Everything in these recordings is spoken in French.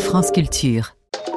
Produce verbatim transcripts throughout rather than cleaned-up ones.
France Culture.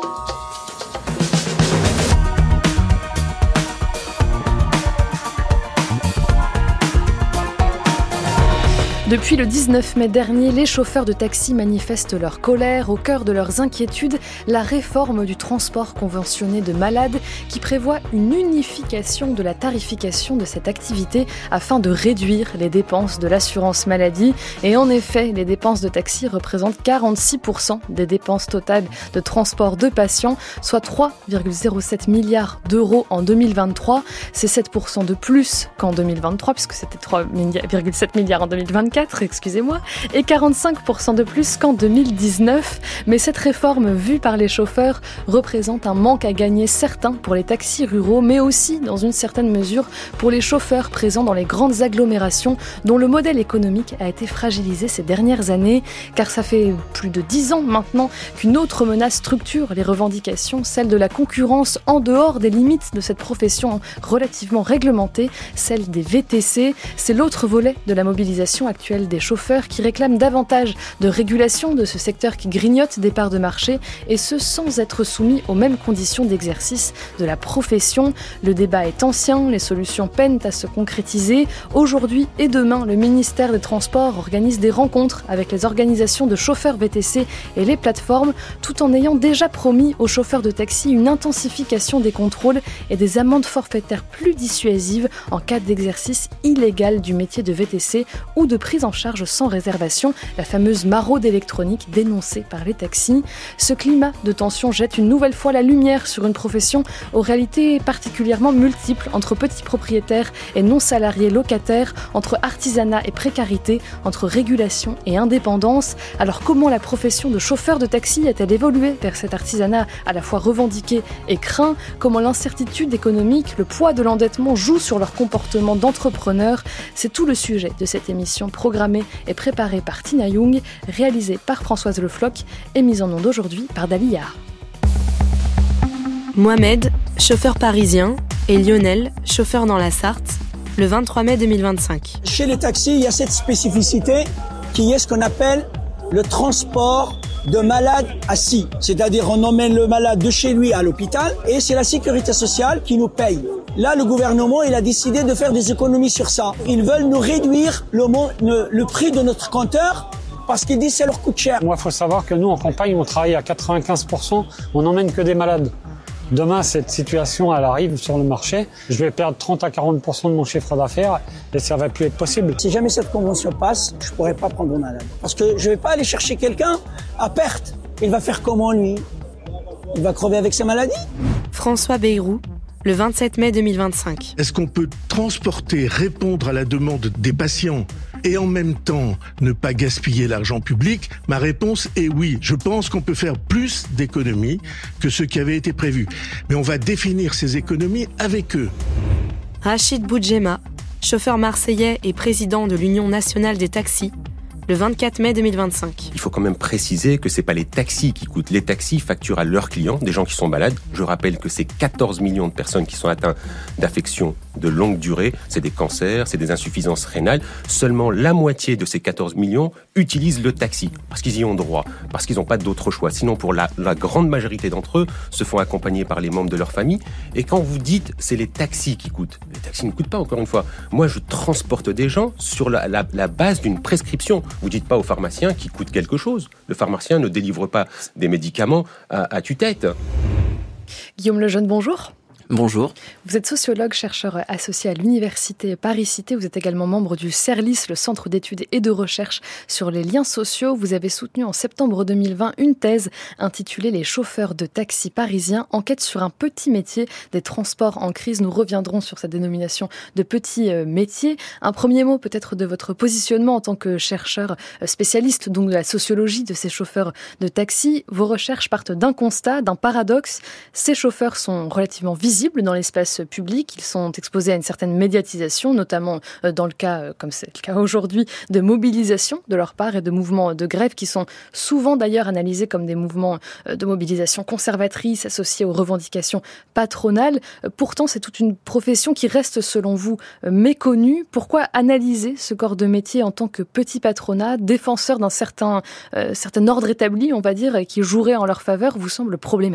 Depuis le dix-neuf mai dernier, les chauffeurs de taxi manifestent leur colère. Au cœur de leurs inquiétudes, la réforme du transport conventionné de malades qui prévoit une unification de la tarification de cette activité afin de réduire les dépenses de l'assurance maladie. Et en effet, les dépenses de taxi représentent quarante-six pour cent des dépenses totales de transport de patients, soit trois virgule zéro sept milliards d'euros en deux mille vingt-trois. C'est sept pour cent de plus qu'en deux mille vingt-trois, puisque c'était trois virgule sept milliards en deux mille vingt-quatre. Excusez-moi, et quarante-cinq pour cent de plus qu'en deux mille dix-neuf. Mais cette réforme vue par les chauffeurs représente un manque à gagner certain pour les taxis ruraux, mais aussi, dans une certaine mesure, pour les chauffeurs présents dans les grandes agglomérations dont le modèle économique a été fragilisé ces dernières années, car ça fait plus de dix ans maintenant qu'une autre menace structure les revendications, celle de la concurrence en dehors des limites de cette profession relativement réglementée, celle des V T C. C'est l'autre volet de la mobilisation actuelle des chauffeurs qui réclament davantage de régulation de ce secteur qui grignote des parts de marché, et ce sans être soumis aux mêmes conditions d'exercice de la profession. Le débat est ancien, les solutions peinent à se concrétiser. Aujourd'hui et demain, le ministère des Transports organise des rencontres avec les organisations de chauffeurs V T C et les plateformes, tout en ayant déjà promis aux chauffeurs de taxi une intensification des contrôles et des amendes forfaitaires plus dissuasives en cas d'exercice illégal du métier de V T C ou de prise en charge sans réservation, la fameuse maraude électronique dénoncée par les taxis. Ce climat de tension jette une nouvelle fois la lumière sur une profession aux réalités particulièrement multiples, entre petits propriétaires et non-salariés locataires, entre artisanat et précarité, entre régulation et indépendance. Alors comment la profession de chauffeur de taxi a-t-elle évolué vers cet artisanat à la fois revendiqué et craint? Comment l'incertitude économique, le poids de l'endettement joue sur leur comportement d'entrepreneurs? C'est tout le sujet de cette émission programmée et préparée par Tina Young, réalisée par Françoise Le Floch et mise en onde aujourd'hui par Dalia. Mohamed, chauffeur parisien, et Lionel, chauffeur dans la Sarthe, le vingt-trois mai deux mille vingt-cinq. Chez les taxis, il y a cette spécificité qui est ce qu'on appelle le transport de malades assis. C'est-à-dire on emmène le malade de chez lui à l'hôpital et c'est la sécurité sociale qui nous paye. Là, le gouvernement, il a décidé de faire des économies sur ça. Ils veulent nous réduire le, le, le prix de notre compteur parce qu'ils disent que ça leur coûte cher. Moi, il faut savoir que nous, en campagne, on travaille à quatre-vingt-quinze pour cent, on n'emmène que des malades. Demain, cette situation, elle arrive sur le marché. Je vais perdre trente à quarante pour cent de mon chiffre d'affaires et ça va plus être possible. Si jamais cette convention passe, je pourrais pas prendre un malade. Parce que je vais pas aller chercher quelqu'un à perte. Il va faire comment, lui? Il va crever avec sa maladie? François Bayrou, le vingt-sept mai deux mille vingt-cinq. Est-ce qu'on peut transporter, répondre à la demande des patients et en même temps ne pas gaspiller l'argent public? Ma réponse est oui. Je pense qu'on peut faire plus d'économies que ce qui avait été prévu. Mais on va définir ces économies avec eux. Rachid Boudjema, chauffeur marseillais et président de l'Union nationale des taxis, le vingt-quatre mai deux mille vingt-cinq. Il faut quand même préciser que c'est pas les taxis qui coûtent. Les taxis facturent à leurs clients, des gens qui sont malades. Je rappelle que c'est quatorze millions de personnes qui sont atteintes d'affections de longue durée. C'est des cancers, c'est des insuffisances rénales. Seulement la moitié de ces quatorze millions utilisent le taxi parce qu'ils y ont droit, parce qu'ils n'ont pas d'autre choix. Sinon, pour la, la grande majorité d'entre eux, se font accompagner par les membres de leur famille. Et quand vous dites c'est les taxis qui coûtent, les taxis ne coûtent pas, encore une fois. Moi, je transporte des gens sur la, la, la base d'une prescription. Vous dites pas au pharmacien qui coûte quelque chose. Le pharmacien ne délivre pas des médicaments à, à tue-tête. Guillaume Lejeune, bonjour. Bonjour. Vous êtes sociologue, chercheur associé à l'Université Paris-Cité. Vous êtes également membre du CERLIS, le Centre d'études et de recherche sur les liens sociaux. Vous avez soutenu en septembre deux mille vingt une thèse intitulée « Les chauffeurs de taxi parisiens, enquête sur un petit métier des transports en crise ». Nous reviendrons sur cette dénomination de petit métier. Un premier mot peut-être de votre positionnement en tant que chercheur spécialiste donc de la sociologie de ces chauffeurs de taxi. Vos recherches partent d'un constat, d'un paradoxe. Ces chauffeurs sont relativement visibles visibles dans l'espace public, ils sont exposés à une certaine médiatisation, notamment dans le cas, comme c'est le cas aujourd'hui, de mobilisation de leur part et de mouvements de grève qui sont souvent d'ailleurs analysés comme des mouvements de mobilisation conservatrice associés aux revendications patronales. Pourtant, c'est toute une profession qui reste, selon vous, méconnue. Pourquoi analyser ce corps de métier en tant que petit patronat, défenseur d'un certain, euh, certain ordre établi, on va dire, et qui jouerait en leur faveur, vous semble problématique ?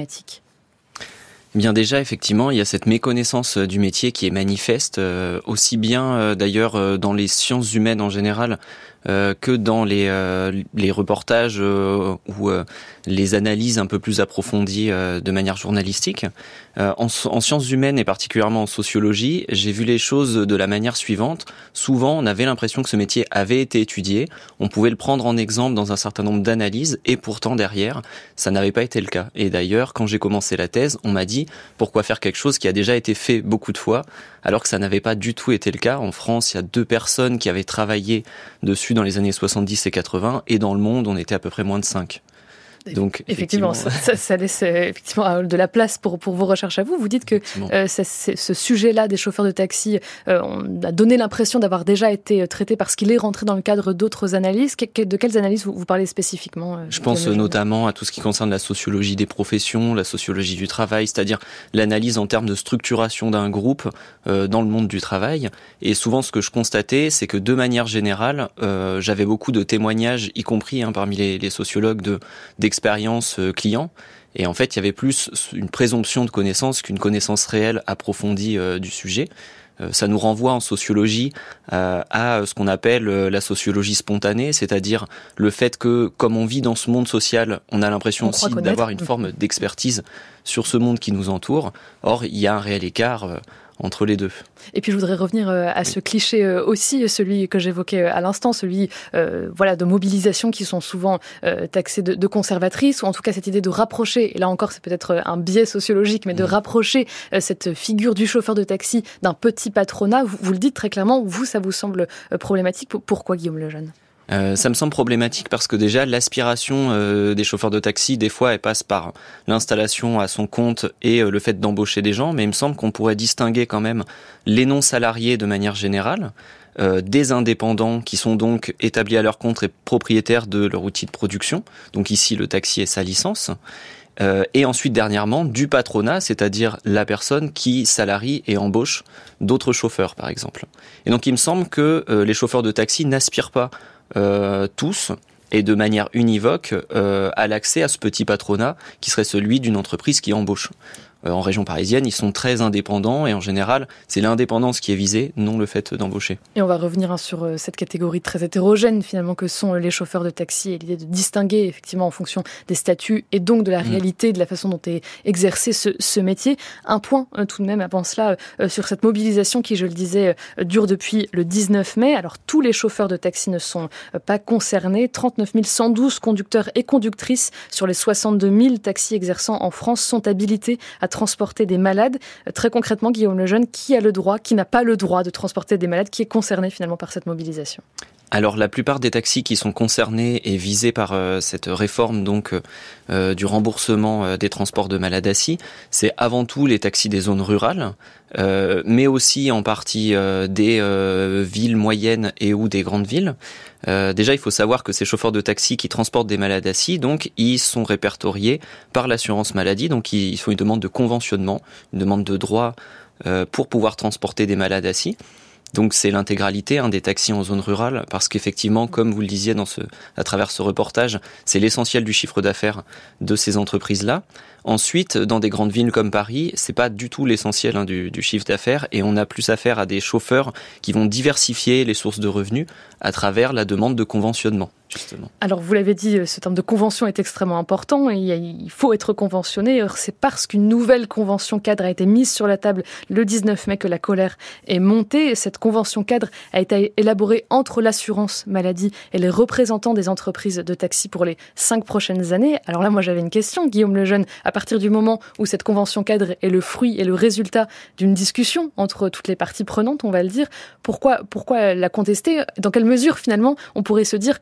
Eh bien déjà, effectivement, il y a cette méconnaissance du métier qui est manifeste, euh, aussi bien euh, d'ailleurs euh, dans les sciences humaines en général, euh, que dans les, euh, les reportages euh, ou euh, les analyses un peu plus approfondies euh, de manière journalistique. Euh, en, en sciences humaines et particulièrement en sociologie, j'ai vu les choses de la manière suivante. Souvent, on avait l'impression que ce métier avait été étudié, on pouvait le prendre en exemple dans un certain nombre d'analyses, et pourtant derrière, ça n'avait pas été le cas. Et d'ailleurs, quand j'ai commencé la thèse, on m'a dit pourquoi faire quelque chose qui a déjà été fait beaucoup de fois, alors que ça n'avait pas du tout été le cas. En France, il y a deux personnes qui avaient travaillé dessus dans les années soixante-dix et quatre-vingts, et dans le monde, on était à peu près moins de cinq. Donc, effectivement, effectivement ça, ça laisse effectivement de la place pour, pour vos recherches à vous. Vous dites que euh, ça, ce sujet-là des chauffeurs de taxi euh, on a donné l'impression d'avoir déjà été traité parce qu'il est rentré dans le cadre d'autres analyses. Que, de quelles analyses vous, vous parlez spécifiquement euh, Je pense notamment à tout ce qui concerne la sociologie des professions, la sociologie du travail, c'est-à-dire l'analyse en termes de structuration d'un groupe euh, dans le monde du travail. Et souvent, ce que je constatais, c'est que de manière générale, euh, j'avais beaucoup de témoignages, y compris hein, parmi les, les sociologues, de, d'expériences expérience client, et en fait il y avait plus une présomption de connaissance qu'une connaissance réelle approfondie euh, du sujet. Euh, ça nous renvoie en sociologie euh, à ce qu'on appelle euh, la sociologie spontanée, c'est-à-dire le fait que comme on vit dans ce monde social, on a l'impression on aussi d'avoir une forme d'expertise sur ce monde qui nous entoure. Or, il y a un réel écart euh, entre les deux. Et puis je voudrais revenir à ce cliché aussi, celui que j'évoquais à l'instant, celui euh, voilà, de mobilisation qui sont souvent euh, taxées de, de conservatrices, ou en tout cas cette idée de rapprocher, et là encore c'est peut-être un biais sociologique, mais de mmh. rapprocher euh, cette figure du chauffeur de taxi d'un petit patronat. Vous, vous le dites très clairement, vous, ça vous semble euh, problématique. Pourquoi, Guillaume Lejeune ? Euh, ça me semble problématique parce que déjà l'aspiration euh, des chauffeurs de taxi, des fois elle passe par l'installation à son compte et euh, le fait d'embaucher des gens, mais il me semble qu'on pourrait distinguer quand même les non-salariés de manière générale, euh, des indépendants qui sont donc établis à leur compte et propriétaires de leur outil de production, donc ici le taxi et sa licence, euh, et ensuite dernièrement du patronat, c'est-à-dire la personne qui salarie et embauche d'autres chauffeurs par exemple. Et donc il me semble que euh, les chauffeurs de taxi n'aspirent pas Euh, tous et de manière univoque euh, à l'accès à ce petit patronat qui serait celui d'une entreprise qui embauche. Euh, en région parisienne, ils sont très indépendants et en général, c'est l'indépendance qui est visée, non le fait d'embaucher. Et on va revenir hein, sur euh, cette catégorie très hétérogène finalement que sont les chauffeurs de taxi et l'idée de distinguer effectivement en fonction des statuts et donc de la mmh. réalité, de la façon dont est exercé ce, ce métier. Un point euh, tout de même avant cela euh, sur cette mobilisation qui, je le disais, euh, dure depuis le dix-neuf mai. Alors tous les chauffeurs de taxi ne sont euh, pas concernés. trente-neuf mille cent douze conducteurs et conductrices sur les soixante-deux mille taxis exerçant en France sont habilités à transporter des malades. Très concrètement, Guillaume Lejeune, qui a le droit, qui n'a pas le droit de transporter des malades, qui est concerné finalement par cette mobilisation ? Alors la plupart des taxis qui sont concernés et visés par euh, cette réforme donc euh, du remboursement euh, des transports de malades assis, c'est avant tout les taxis des zones rurales, euh, mais aussi en partie euh, des euh, villes moyennes et ou des grandes villes. Euh, déjà, il faut savoir que ces chauffeurs de taxi qui transportent des malades assis, donc ils sont répertoriés par l'assurance maladie, donc ils font une demande de conventionnement, une demande de droit euh, pour pouvoir transporter des malades assis. Donc c'est l'intégralité hein, des taxis en zone rurale, parce qu'effectivement, comme vous le disiez dans ce, à travers ce reportage, c'est l'essentiel du chiffre d'affaires de ces entreprises-là. Ensuite, dans des grandes villes comme Paris, c'est pas du tout l'essentiel hein, du, du chiffre d'affaires, et on a plus affaire à des chauffeurs qui vont diversifier les sources de revenus à travers la demande de conventionnement. Justement. Alors vous l'avez dit, ce terme de convention est extrêmement important et il faut être conventionné. C'est parce qu'une nouvelle convention cadre a été mise sur la table le dix-neuf mai que la colère est montée. Cette convention cadre a été élaborée entre l'assurance maladie et les représentants des entreprises de taxi pour les cinq prochaines années. Alors là, moi j'avais une question, Guillaume Lejeune. À partir du moment où cette convention cadre est le fruit et le résultat d'une discussion entre toutes les parties prenantes, on va le dire, pourquoi, pourquoi la contester ? Dans quelle mesure finalement on pourrait se dire que ce sont les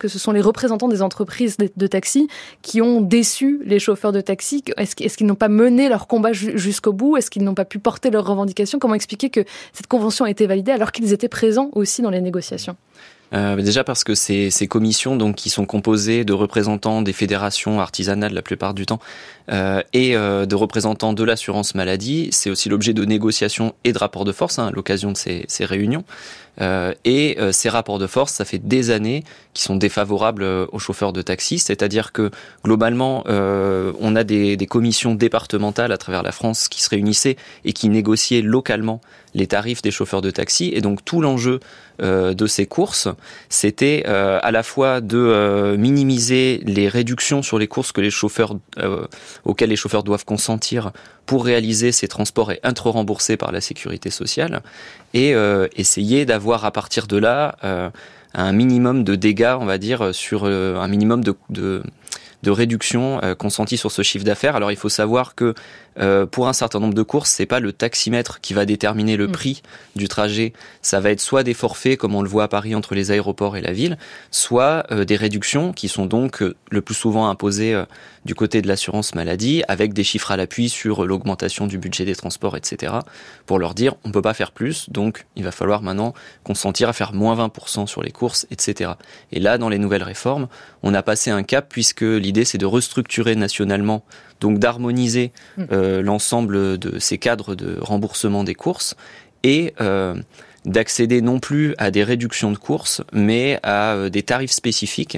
représentants des entreprises de, de taxi qui ont déçu les chauffeurs de taxi. Est-ce, est-ce qu'ils n'ont pas mené leur combat ju- jusqu'au bout? Est-ce qu'ils n'ont pas pu porter leurs revendications? Comment expliquer que cette convention a été validée alors qu'ils étaient présents aussi dans les négociations? Euh, déjà parce que ces, ces commissions, donc, qui sont composées de représentants des fédérations artisanales la plupart du temps euh, et euh, de représentants de l'assurance maladie, c'est aussi l'objet de négociations et de rapports de force hein, à l'occasion de ces, ces réunions. Euh, et euh, ces rapports de force, ça fait des années qui sont défavorables euh, aux chauffeurs de taxi, c'est-à-dire que globalement, euh, on a des, des commissions départementales à travers la France qui se réunissaient et qui négociaient localement les tarifs des chauffeurs de taxi. Et donc tout l'enjeu euh, de ces courses, c'était euh, à la fois de euh, minimiser les réductions sur les courses que les chauffeurs euh, auxquelles les chauffeurs doivent consentir pour réaliser ces transports et être remboursés par la sécurité sociale, et euh, essayer d'avoir à partir de là euh, un minimum de dégâts, on va dire, sur euh, un minimum de, de, de réduction euh, consentie sur ce chiffre d'affaires. Alors il faut savoir que euh, pour un certain nombre de courses, c'est pas le taximètre qui va déterminer le mmh. prix du trajet. Ça va être soit des forfaits, comme on le voit à Paris entre les aéroports et la ville, soit euh, des réductions qui sont donc euh, le plus souvent imposées euh, du côté de l'assurance maladie, avec des chiffres à l'appui sur l'augmentation du budget des transports, et cetera, pour leur dire on peut pas faire plus, donc il va falloir maintenant consentir à faire moins vingt pour cent sur les courses, et cetera. Et là, dans les nouvelles réformes, on a passé un cap, puisque l'idée c'est de restructurer nationalement, donc d'harmoniser euh, l'ensemble de ces cadres de remboursement des courses, et euh, d'accéder non plus à des réductions de courses, mais à euh, des tarifs spécifiques.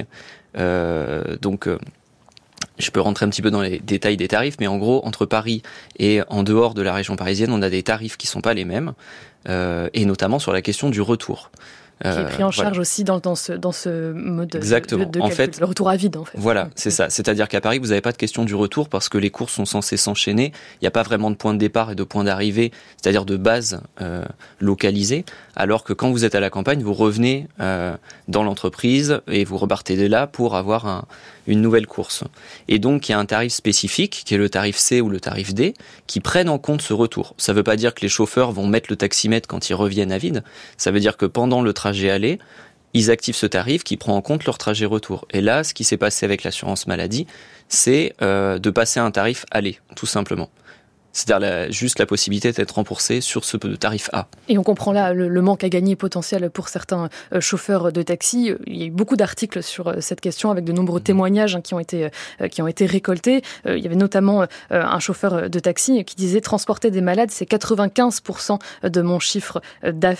Euh, donc euh, je peux rentrer un petit peu dans les détails des tarifs, mais en gros, entre Paris et en dehors de la région parisienne, on a des tarifs qui sont pas les mêmes, euh, et notamment sur la question du retour. Qui est pris en charge voilà. aussi dans, dans, ce, dans ce mode Exactement. de, de en calcul, fait, le retour à vide. En fait. Voilà, c'est ça. C'est-à-dire qu'à Paris, vous n'avez pas de question du retour parce que les courses sont censées s'enchaîner. Il n'y a pas vraiment de point de départ et de point d'arrivée, c'est-à-dire de base euh, localisée. Alors que quand vous êtes à la campagne, vous revenez euh, dans l'entreprise et vous repartez de là pour avoir un, une nouvelle course. Et donc, il y a un tarif spécifique, qui est le tarif C ou le tarif D, qui prennent en compte ce retour. Ça ne veut pas dire que les chauffeurs vont mettre le taximètre quand ils reviennent à vide. Ça veut dire que pendant le trajet aller, ils activent ce tarif qui prend en compte leur trajet retour. Et là, ce qui s'est passé avec l'assurance maladie, c'est euh, de passer à un tarif aller, tout simplement. C'est-à-dire la, juste la possibilité d'être remboursé sur ce tarif A. Et on comprend là le, le manque à gagner potentiel pour certains euh, chauffeurs de taxi. Il y a eu beaucoup d'articles sur euh, cette question avec de nombreux témoignages hein, qui ont été euh, qui ont été récoltés. Euh, il y avait notamment euh, un chauffeur de taxi qui disait « Transporter des malades, c'est quatre-vingt-quinze pour cent de mon chiffre d'affaires ».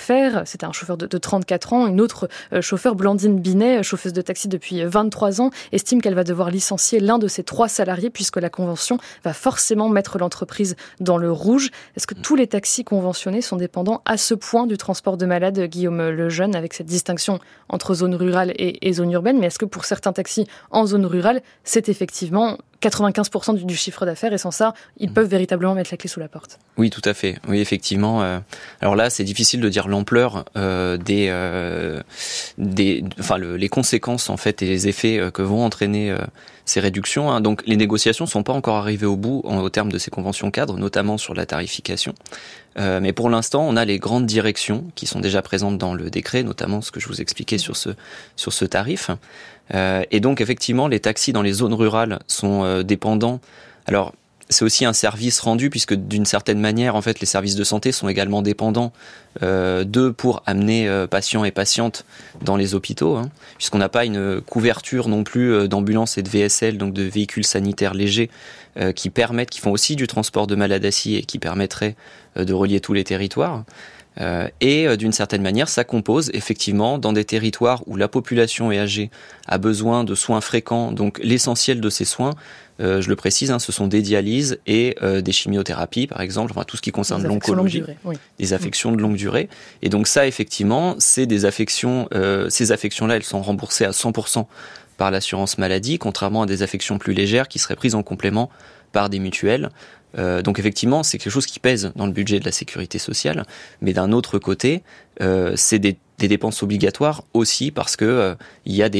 C'était un chauffeur de, de trente-quatre ans. Une autre euh, chauffeur, Blandine Binet, chauffeuse de taxi depuis vingt-trois ans, estime qu'elle va devoir licencier l'un de ses trois salariés puisque la convention va forcément mettre l'entreprise dans le rouge. Est-ce que tous les taxis conventionnés sont dépendants à ce point du transport de malades, Guillaume Lejeune, avec cette distinction entre zone rurale et, et zone urbaine? Mais est-ce que pour certains taxis en zone rurale, c'est effectivement quatre-vingt-quinze pour cent du, du chiffre d'affaires et sans ça, ils peuvent véritablement mettre la clé sous la porte? Oui, tout à fait. Oui, effectivement. Euh, alors là, c'est difficile de dire l'ampleur euh, des, euh, des, enfin le, les conséquences en fait et les effets euh, que vont entraîner euh, ces réductions. Hein. Donc, les négociations sont pas encore arrivées au bout en, au terme de ces conventions cadres, notamment sur la tarification. Euh, mais pour l'instant, on a les grandes directions qui sont déjà présentes dans le décret, notamment ce que je vous expliquais sur ce sur ce tarif. Euh, et donc, effectivement, les taxis dans les zones rurales sont euh, dépendants. Alors, c'est aussi un service rendu, puisque d'une certaine manière, en fait, les services de santé sont également dépendants euh, d'eux pour amener euh, patients et patientes dans les hôpitaux, hein, puisqu'on n'a pas une couverture non plus euh, d'ambulances et de V S L, donc de véhicules sanitaires légers, euh, qui permettent, qui font aussi du transport de malades assis et qui permettraient euh, de relier tous les territoires. Euh, et euh, d'une certaine manière, ça compose effectivement dans des territoires où la population est âgée, a besoin de soins fréquents. Donc l'essentiel de ces soins, euh, je le précise, hein, ce sont des dialyses et euh, des chimiothérapies, par exemple, enfin tout ce qui concerne l'oncologie, oui. des affections de longue durée. Et donc ça, effectivement, c'est des affections. Euh, ces affections-là, elles sont remboursées à cent pour cent par l'assurance maladie, contrairement à des affections plus légères qui seraient prises en complément par des mutuelles. Euh, donc effectivement, c'est quelque chose qui pèse dans le budget de la sécurité sociale, mais d'un autre côté, euh, c'est des, des dépenses obligatoires aussi parce que euh, il y a des,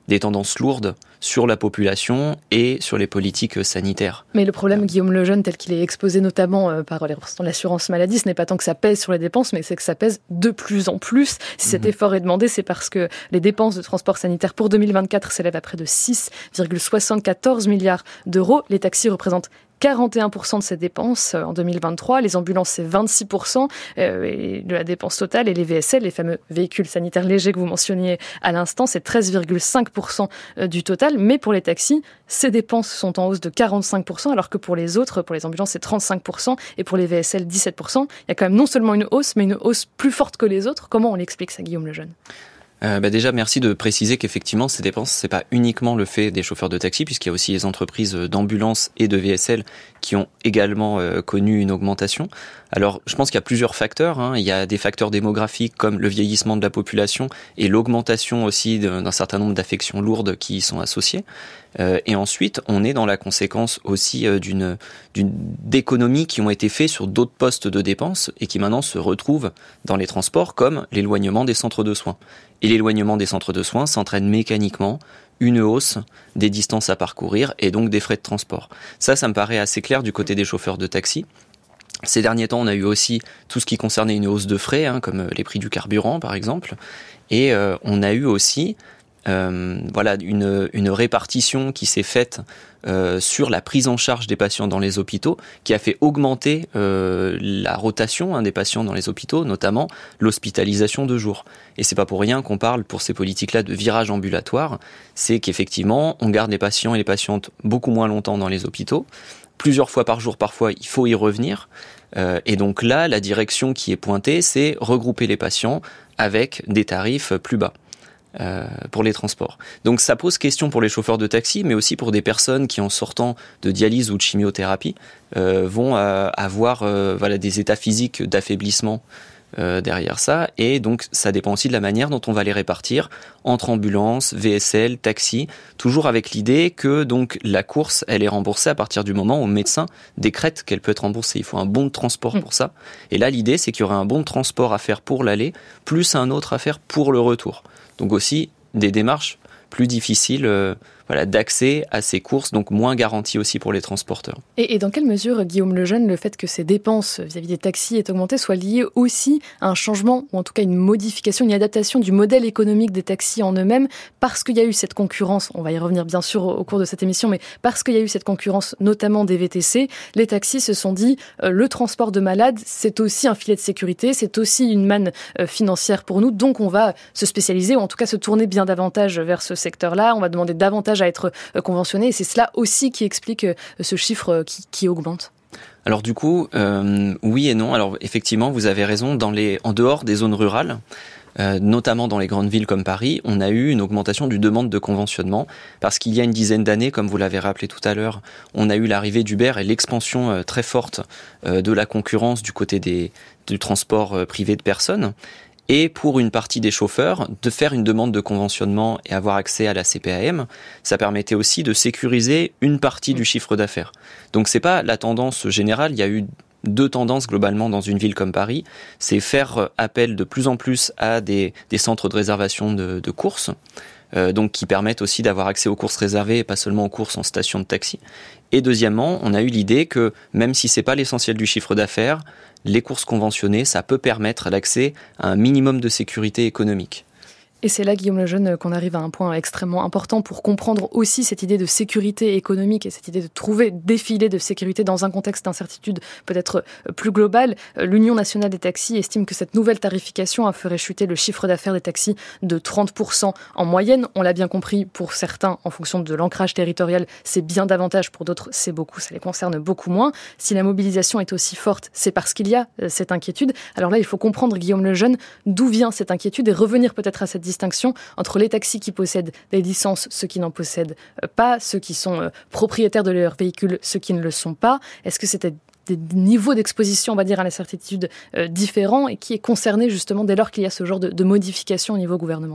des tendances lourdes sur la population et sur les politiques sanitaires. Mais le problème, Guillaume Lejeune, tel qu'il est exposé notamment par les représentants de l'assurance maladie, ce n'est pas tant que ça pèse sur les dépenses, mais c'est que ça pèse de plus en plus. Si cet mmh. effort est demandé, c'est parce que les dépenses de transport sanitaire pour deux mille vingt-quatre s'élèvent à près de six virgule soixante-quatorze milliards d'euros. Les taxis représentent quarante et un pour cent de ces dépenses en deux mille vingt-trois. Les ambulances, c'est vingt-six pour cent de la dépense totale. Et les V S L, les fameux véhicules sanitaires légers que vous mentionniez à l'instant, c'est treize virgule cinq pour cent du total. Mais pour les taxis, ces dépenses sont en hausse de quarante-cinq pour cent, alors que pour les autres, pour les ambulances, c'est trente-cinq pour cent et pour les V S L, dix-sept pour cent. Il y a quand même non seulement une hausse, mais une hausse plus forte que les autres. Comment on l'explique ça, Guillaume Lejeune ? Euh, bah déjà, merci de préciser qu'effectivement, ces dépenses, c'est pas uniquement le fait des chauffeurs de taxi, puisqu'il y a aussi les entreprises d'ambulance et de V S L qui ont également euh, connu une augmentation. Alors, je pense qu'il y a plusieurs facteurs. Hein. Il y a des facteurs démographiques comme le vieillissement de la population et l'augmentation aussi d'un certain nombre d'affections lourdes qui y sont associées. Euh, et ensuite, on est dans la conséquence aussi euh, d'une, d'une d'économies qui ont été faites sur d'autres postes de dépenses et qui maintenant se retrouvent dans les transports, comme l'éloignement des centres de soins. Et l'éloignement des centres de soins s'entraîne mécaniquement une hausse des distances à parcourir et donc des frais de transport. Ça, ça me paraît assez clair du côté des chauffeurs de taxi. Ces derniers temps, on a eu aussi tout ce qui concernait une hausse de frais, hein, comme les prix du carburant, par exemple. Et euh, on a eu aussi euh, voilà, une, une répartition qui s'est faite euh, sur la prise en charge des patients dans les hôpitaux, qui a fait augmenter euh, la rotation hein, des patients dans les hôpitaux, notamment l'hospitalisation de jour. Et c'est pas pour rien qu'on parle pour ces politiques-là de virage ambulatoire, c'est qu'effectivement, on garde les patients et les patientes beaucoup moins longtemps dans les hôpitaux, plusieurs fois par jour parfois, il faut y revenir. Euh, et donc là, la direction qui est pointée, c'est regrouper les patients avec des tarifs plus bas. Euh, pour les transports. Donc ça pose question pour les chauffeurs de taxi, mais aussi pour des personnes qui, en sortant de dialyse ou de chimiothérapie, euh, vont euh, avoir euh, voilà, des états physiques d'affaiblissement euh, derrière ça. Et donc ça dépend aussi de la manière dont on va les répartir entre ambulance, V S L, taxi, toujours avec l'idée que donc la course, elle est remboursée à partir du moment où le médecin décrète qu'elle peut être remboursée. Il faut un bon de transport pour ça. Et là, l'idée, c'est qu'il y aura un bon de transport à faire pour l'aller, plus un autre à faire pour le retour. Donc aussi des démarches plus difficiles euh, voilà, d'accès à ces courses, donc moins garanties aussi pour les transporteurs. Et, et dans quelle mesure, Guillaume Lejeune, le fait que ces dépenses vis-à-vis des taxis aient augmenté soit lié aussi à un changement, ou en tout cas une modification, une adaptation du modèle économique des taxis en eux-mêmes, parce qu'il y a eu cette concurrence, on va y revenir bien sûr au, au cours de cette émission, mais parce qu'il y a eu cette concurrence, notamment des V T C, les taxis se sont dit, euh, le transport de malades, c'est aussi un filet de sécurité, c'est aussi une manne euh, financière pour nous, donc on va se spécialiser, ou en tout cas se tourner bien davantage vers ce secteur-là, on va demander davantage à être conventionné, et c'est cela aussi qui explique ce chiffre qui, qui augmente. Alors du coup, euh, oui et non. Alors effectivement, vous avez raison, dans les, en dehors des zones rurales, euh, notamment dans les grandes villes comme Paris, on a eu une augmentation du demande de conventionnement, parce qu'il y a une dizaine d'années, comme vous l'avez rappelé tout à l'heure, on a eu l'arrivée d'Uber et l'expansion euh, très forte euh, de la concurrence du côté des, du transport euh, privé de personnes. Et pour une partie des chauffeurs, de faire une demande de conventionnement et avoir accès à la C P A M, ça permettait aussi de sécuriser une partie du chiffre d'affaires. Donc c'est pas la tendance générale, il y a eu deux tendances globalement dans une ville comme Paris, c'est faire appel de plus en plus à des, des centres de réservation de, de courses, euh, donc qui permettent aussi d'avoir accès aux courses réservées et pas seulement aux courses en station de taxi. Et deuxièmement, on a eu l'idée que même si c'est pas l'essentiel du chiffre d'affaires, les courses conventionnées, ça peut permettre l'accès à un minimum de sécurité économique. Et c'est là, Guillaume Lejeune, qu'on arrive à un point extrêmement important pour comprendre aussi cette idée de sécurité économique et cette idée de trouver des filets de sécurité dans un contexte d'incertitude peut-être plus global. L'Union nationale des taxis estime que cette nouvelle tarification a ferait chuter le chiffre d'affaires des taxis de trente pour cent en moyenne. On l'a bien compris, pour certains, en fonction de l'ancrage territorial, c'est bien davantage, pour d'autres, c'est beaucoup, ça les concerne beaucoup moins. Si la mobilisation est aussi forte, c'est parce qu'il y a cette inquiétude. Alors là, il faut comprendre, Guillaume Lejeune, d'où vient cette inquiétude et revenir peut-être à cette distinction entre les taxis qui possèdent des licences, ceux qui n'en possèdent pas, ceux qui sont propriétaires de leurs véhicules, ceux qui ne le sont pas. Est-ce que c'était des niveaux d'exposition, on va dire, à l'incertitude euh, différents et qui est concerné justement dès lors qu'il y a ce genre de, de modification au niveau gouvernemental ?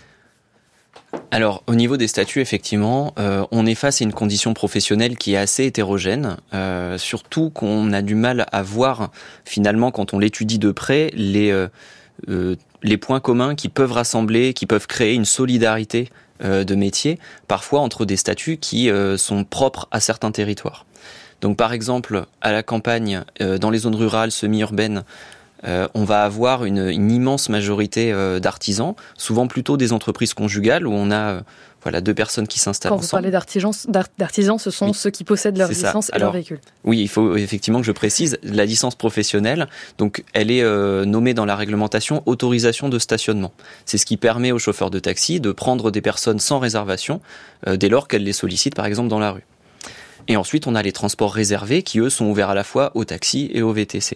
Alors, au niveau des statuts, effectivement, euh, on est face à une condition professionnelle qui est assez hétérogène, euh, surtout qu'on a du mal à voir, finalement, quand on l'étudie de près, les... Euh, euh, les points communs qui peuvent rassembler, qui peuvent créer une solidarité euh, de métiers, parfois entre des statuts qui euh, sont propres à certains territoires. Donc par exemple, à la campagne, euh, dans les zones rurales, semi-urbaines, euh, on va avoir une, une immense majorité euh, d'artisans, souvent plutôt des entreprises conjugales où on a euh, voilà, deux personnes qui s'installent Quand ensemble. vous parlez d'artisans, d'artisans ce sont oui. ceux qui possèdent leur C'est licence ça. et Alors, leur véhicule. Oui, il faut effectivement que je précise, la licence professionnelle, donc elle est euh, nommée dans la réglementation autorisation de stationnement. C'est ce qui permet aux chauffeurs de taxi de prendre des personnes sans réservation euh, dès lors qu'elles les sollicitent par exemple dans la rue. Et ensuite, on a les transports réservés qui, eux, sont ouverts à la fois aux taxis et aux V T C.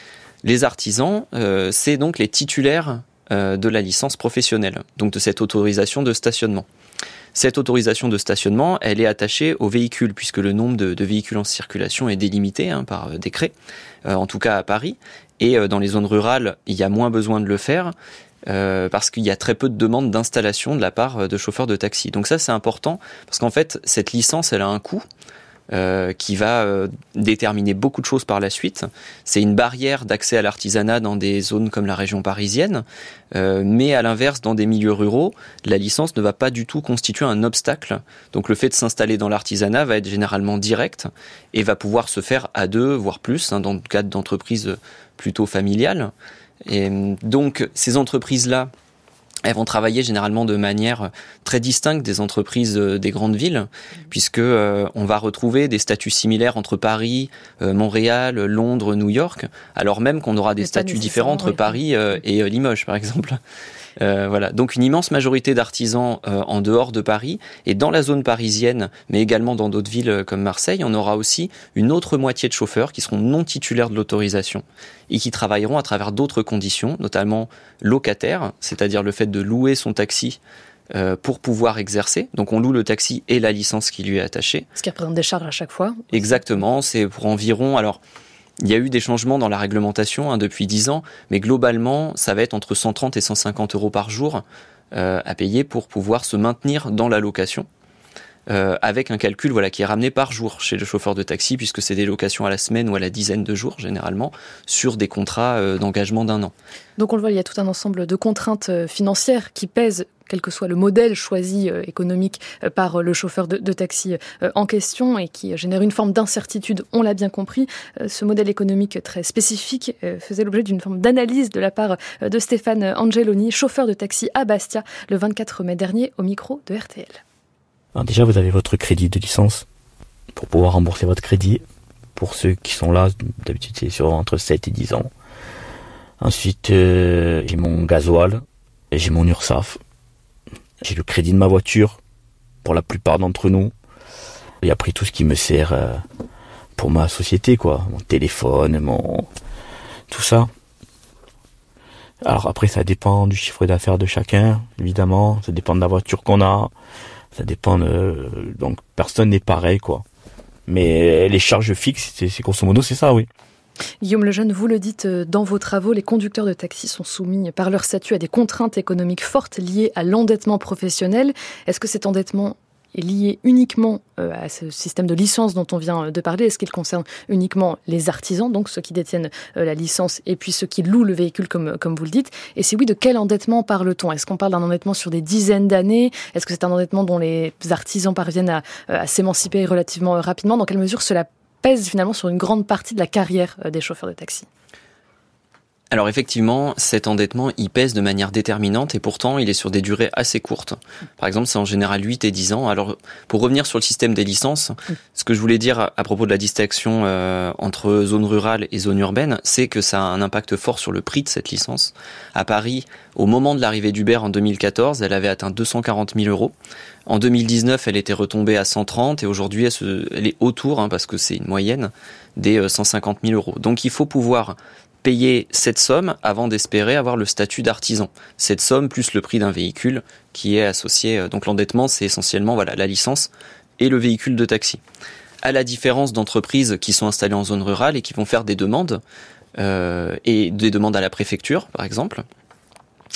Les artisans, euh, c'est donc les titulaires euh, de la licence professionnelle, donc de cette autorisation de stationnement. Cette autorisation de stationnement, elle est attachée aux véhicules, puisque le nombre de, de véhicules en circulation est délimité hein, par euh, décret, euh, en tout cas à Paris. Et euh, dans les zones rurales, il y a moins besoin de le faire, euh, parce qu'il y a très peu de demandes d'installation de la part de chauffeurs de taxi. Donc ça, c'est important, parce qu'en fait, cette licence, elle a un coût. Euh, qui va euh, déterminer beaucoup de choses par la suite. C'est une barrière d'accès à l'artisanat dans des zones comme la région parisienne, euh, mais à l'inverse, dans des milieux ruraux, la licence ne va pas du tout constituer un obstacle. Donc le fait de s'installer dans l'artisanat va être généralement direct et va pouvoir se faire à deux, voire plus, hein, dans le cadre d'entreprises plutôt familiales. Et donc ces entreprises-là, elles vont travailler généralement de manière très distincte des entreprises des grandes villes, puisque euh, on va retrouver des statuts similaires entre Paris, euh, Montréal, Londres, New York, alors même qu'on aura des statuts différents entre oui. Paris euh, et euh, Limoges, par exemple. Euh, voilà. Donc une immense majorité d'artisans euh, en dehors de Paris, et dans la zone parisienne, mais également dans d'autres villes comme Marseille, on aura aussi une autre moitié de chauffeurs qui seront non titulaires de l'autorisation et qui travailleront à travers d'autres conditions, notamment locataires, c'est-à-dire le fait de louer son taxi euh, pour pouvoir exercer. Donc on loue le taxi et la licence qui lui est attachée. Ce qui représente des charges à chaque fois. Exactement, c'est pour environ... alors. Il y a eu des changements dans la réglementation hein, depuis dix ans, mais globalement, ça va être entre cent trente et cent cinquante euros par jour euh, à payer pour pouvoir se maintenir dans la location, euh, avec un calcul voilà, qui est ramené par jour chez le chauffeur de taxi, puisque c'est des locations à la semaine ou à la dizaine de jours, généralement, sur des contrats euh, d'engagement d'un an. Donc on le voit, il y a tout un ensemble de contraintes financières qui pèsent, quel que soit le modèle choisi euh, économique euh, par le chauffeur de, de taxi euh, en question, et qui génère une forme d'incertitude, on l'a bien compris. Euh, ce modèle économique très spécifique euh, faisait l'objet d'une forme d'analyse de la part euh, de Stéphane Angeloni, chauffeur de taxi à Bastia, le vingt-quatre mai dernier au micro de R T L. Alors déjà, vous avez votre crédit de licence pour pouvoir rembourser votre crédit. Pour ceux qui sont là, d'habitude c'est sur entre sept et dix ans. Ensuite, euh, j'ai mon gasoil, j'ai mon URSSAF. J'ai le crédit de ma voiture, pour la plupart d'entre nous. Et après tout ce qui me sert euh, pour ma société, quoi. Mon téléphone, mon... tout ça. Alors après, ça dépend du chiffre d'affaires de chacun, évidemment. Ça dépend de la voiture qu'on a. Ça dépend de... Donc, personne n'est pareil, quoi. Mais les charges fixes, c'est, c'est grosso modo, c'est ça, oui. Guillaume Lejeune, vous le dites dans vos travaux, les conducteurs de taxi sont soumis par leur statut à des contraintes économiques fortes liées à l'endettement professionnel. Est-ce que cet endettement est lié uniquement à ce système de licence dont on vient de parler? Est-ce qu'il concerne uniquement les artisans, donc ceux qui détiennent la licence, et puis ceux qui louent le véhicule, comme, comme vous le dites? Et si oui, de quel endettement parle-t-on? Est-ce qu'on parle d'un endettement sur des dizaines d'années? Est-ce que c'est un endettement dont les artisans parviennent à, à s'émanciper relativement rapidement? Dans quelle mesure cela pèse finalement sur une grande partie de la carrière des chauffeurs de taxi? Alors effectivement, cet endettement, il pèse de manière déterminante, et pourtant il est sur des durées assez courtes. Par exemple, c'est en général huit et dix ans. Alors pour revenir sur le système des licences, ce que je voulais dire à propos de la distinction euh, entre zone rurale et zone urbaine, c'est que ça a un impact fort sur le prix de cette licence. À Paris, au moment de l'arrivée d'Uber en deux mille quatorze, elle avait atteint deux cent quarante mille euros. En deux mille dix-neuf, elle était retombée à cent trente, et aujourd'hui elle, se, elle est autour, hein, parce que c'est une moyenne, des cent cinquante mille euros. Donc il faut pouvoir payer cette somme avant d'espérer avoir le statut d'artisan. Cette somme plus le prix d'un véhicule qui est associé. Donc l'endettement, c'est essentiellement voilà, la licence et le véhicule de taxi. À la différence d'entreprises qui sont installées en zone rurale et qui vont faire des demandes, euh, et des demandes à la préfecture, par exemple,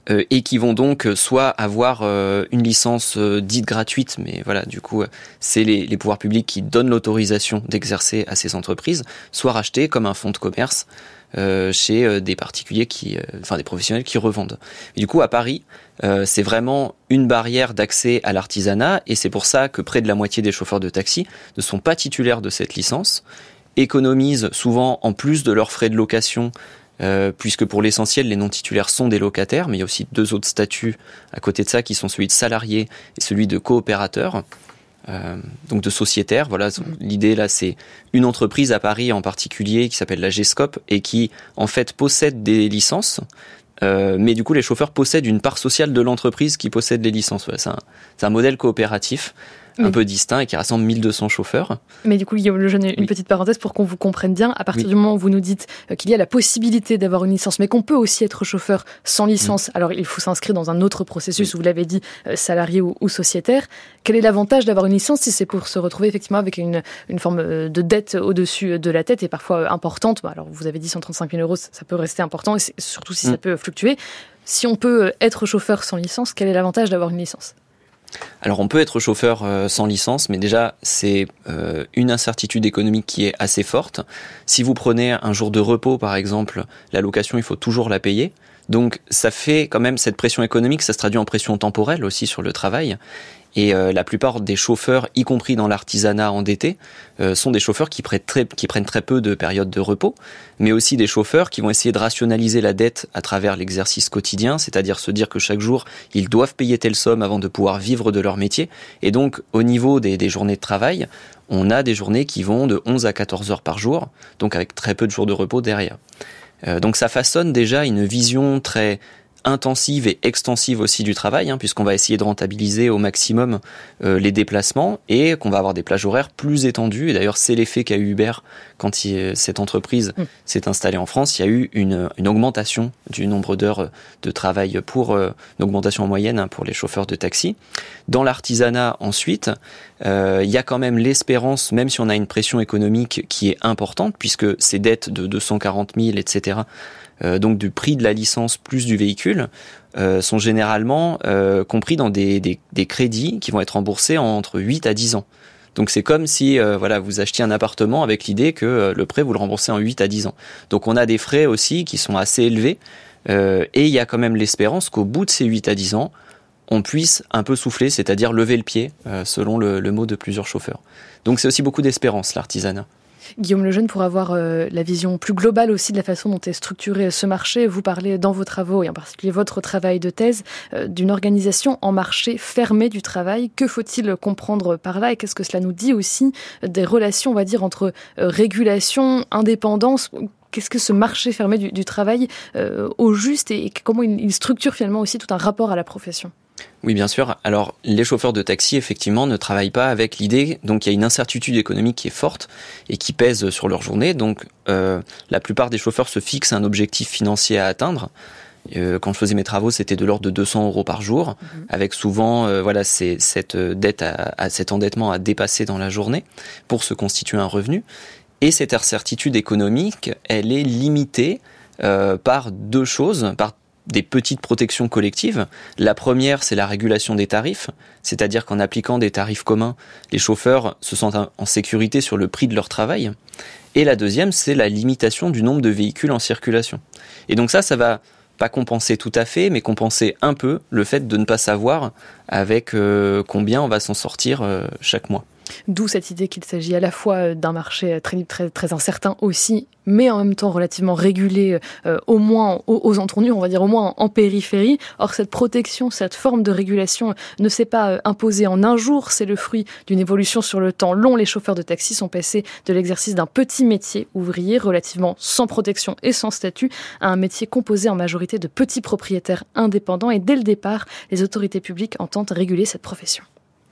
euh, et qui vont donc soit avoir euh, une licence euh, dite gratuite, mais voilà, du coup, c'est les, les pouvoirs publics qui donnent l'autorisation d'exercer à ces entreprises, soit racheter comme un fonds de commerce euh, chez euh, des particuliers qui, euh, enfin des professionnels qui revendent. Et du coup, à Paris, euh, c'est vraiment une barrière d'accès à l'artisanat, et c'est pour ça que près de la moitié des chauffeurs de taxi ne sont pas titulaires de cette licence, économisent souvent en plus de leurs frais de location. Euh, puisque pour l'essentiel, les non-titulaires sont des locataires, mais il y a aussi deux autres statuts à côté de ça qui sont celui de salarié et celui de coopérateur, euh, donc de sociétaire. Voilà, l'idée là, c'est une entreprise à Paris en particulier qui s'appelle la G-Scope et qui en fait possède des licences, euh, mais du coup les chauffeurs possèdent une part sociale de l'entreprise qui possède les licences. Voilà, c'est un, c'est un modèle coopératif. Un oui. peu distinct et qui rassemble mille deux cents chauffeurs. Mais du coup, Guillaume Lejeune, une oui. petite parenthèse pour qu'on vous comprenne bien. À partir oui. du moment où vous nous dites qu'il y a la possibilité d'avoir une licence, mais qu'on peut aussi être chauffeur sans licence, oui. alors il faut s'inscrire dans un autre processus, oui. où vous l'avez dit, salarié ou, ou sociétaire. Quel est l'avantage d'avoir une licence si c'est pour se retrouver effectivement avec une, une forme de dette au-dessus de la tête et parfois importante? Alors vous avez dit cent trente-cinq mille euros, ça peut rester important, et surtout si oui. ça peut fluctuer. Si on peut être chauffeur sans licence, quel est l'avantage d'avoir une licence? Alors on peut être chauffeur euh, sans licence, mais déjà c'est euh, une incertitude économique qui est assez forte. Si vous prenez un jour de repos par exemple, la location il faut toujours la payer. Donc ça fait quand même cette pression économique, ça se traduit en pression temporelle aussi sur le travail. Et euh, la plupart des chauffeurs, y compris dans l'artisanat endetté, euh, sont des chauffeurs qui prennent, très, qui prennent très peu de périodes de repos, mais aussi des chauffeurs qui vont essayer de rationaliser la dette à travers l'exercice quotidien, c'est-à-dire se dire que chaque jour, ils doivent payer telle somme avant de pouvoir vivre de leur métier. Et donc, au niveau des, des journées de travail, on a des journées qui vont de onze à quatorze heures par jour, donc avec très peu de jours de repos derrière. Euh, donc ça façonne déjà une vision très intensive et extensive aussi du travail, hein, puisqu'on va essayer de rentabiliser au maximum euh, les déplacements et qu'on va avoir des plages horaires plus étendues. Et d'ailleurs, c'est l'effet qu'a eu Uber quand il, cette entreprise mmh. s'est installée en France. Il y a eu une, une augmentation du nombre d'heures de travail pour euh, une augmentation en moyenne hein, pour les chauffeurs de taxi. Dans l'artisanat, ensuite, euh, il y a quand même l'espérance, même si on a une pression économique qui est importante, puisque ces dettes de deux cent quarante mille, et cetera, Euh, donc du prix de la licence plus du véhicule, euh, sont généralement euh, compris dans des, des, des crédits qui vont être remboursés entre huit à dix ans. Donc c'est comme si euh, voilà, vous achetiez un appartement avec l'idée que euh, le prêt vous le remboursez en huit à dix ans. Donc on a des frais aussi qui sont assez élevés euh, et il y a quand même l'espérance qu'au bout de ces huit à dix ans, on puisse un peu souffler, c'est-à-dire lever le pied, euh, selon le, le mot de plusieurs chauffeurs. Donc c'est aussi beaucoup d'espérance, l'artisanat. Guillaume Lejeune, pour avoir euh, la vision plus globale aussi de la façon dont est structuré ce marché, vous parlez dans vos travaux, et en particulier votre travail de thèse, euh, d'une organisation en marché fermé du travail. Que faut-il comprendre par là et qu'est-ce que cela nous dit aussi des relations, on va dire, entre euh, régulation, indépendance? Qu'est-ce que ce marché fermé du, du travail euh, au juste et, et comment il, il structure finalement aussi tout un rapport à la profession? Oui, bien sûr. Alors, les chauffeurs de taxi, effectivement, ne travaillent pas avec l'idée. Donc, il y a une incertitude économique qui est forte et qui pèse sur leur journée. Donc, euh, la plupart des chauffeurs se fixent un objectif financier à atteindre. Euh, quand je faisais mes travaux, c'était de l'ordre de deux cents euros par jour, mmh. avec souvent, euh, voilà, c'est, cette dette, à, à cet endettement à dépasser dans la journée pour se constituer un revenu. Et cette incertitude économique, elle est limitée euh, par deux choses, par des petites protections collectives. La première, c'est la régulation des tarifs, c'est-à-dire qu'en appliquant des tarifs communs, les chauffeurs se sentent en sécurité sur le prix de leur travail. Et la deuxième, c'est la limitation du nombre de véhicules en circulation. Et donc ça, ça va pas compenser tout à fait, mais compenser un peu le fait de ne pas savoir avec euh, combien on va s'en sortir euh, chaque mois. D'où cette idée qu'il s'agit à la fois d'un marché très, très, très incertain aussi, mais en même temps relativement régulé, euh, au moins aux, aux entournures, on va dire au moins en, en périphérie. Or, cette protection, cette forme de régulation ne s'est pas euh, imposée en un jour. C'est le fruit d'une évolution sur le temps long. Les chauffeurs de taxi sont passés de l'exercice d'un petit métier ouvrier, relativement sans protection et sans statut, à un métier composé en majorité de petits propriétaires indépendants. Et dès le départ, les autorités publiques entendent réguler cette profession.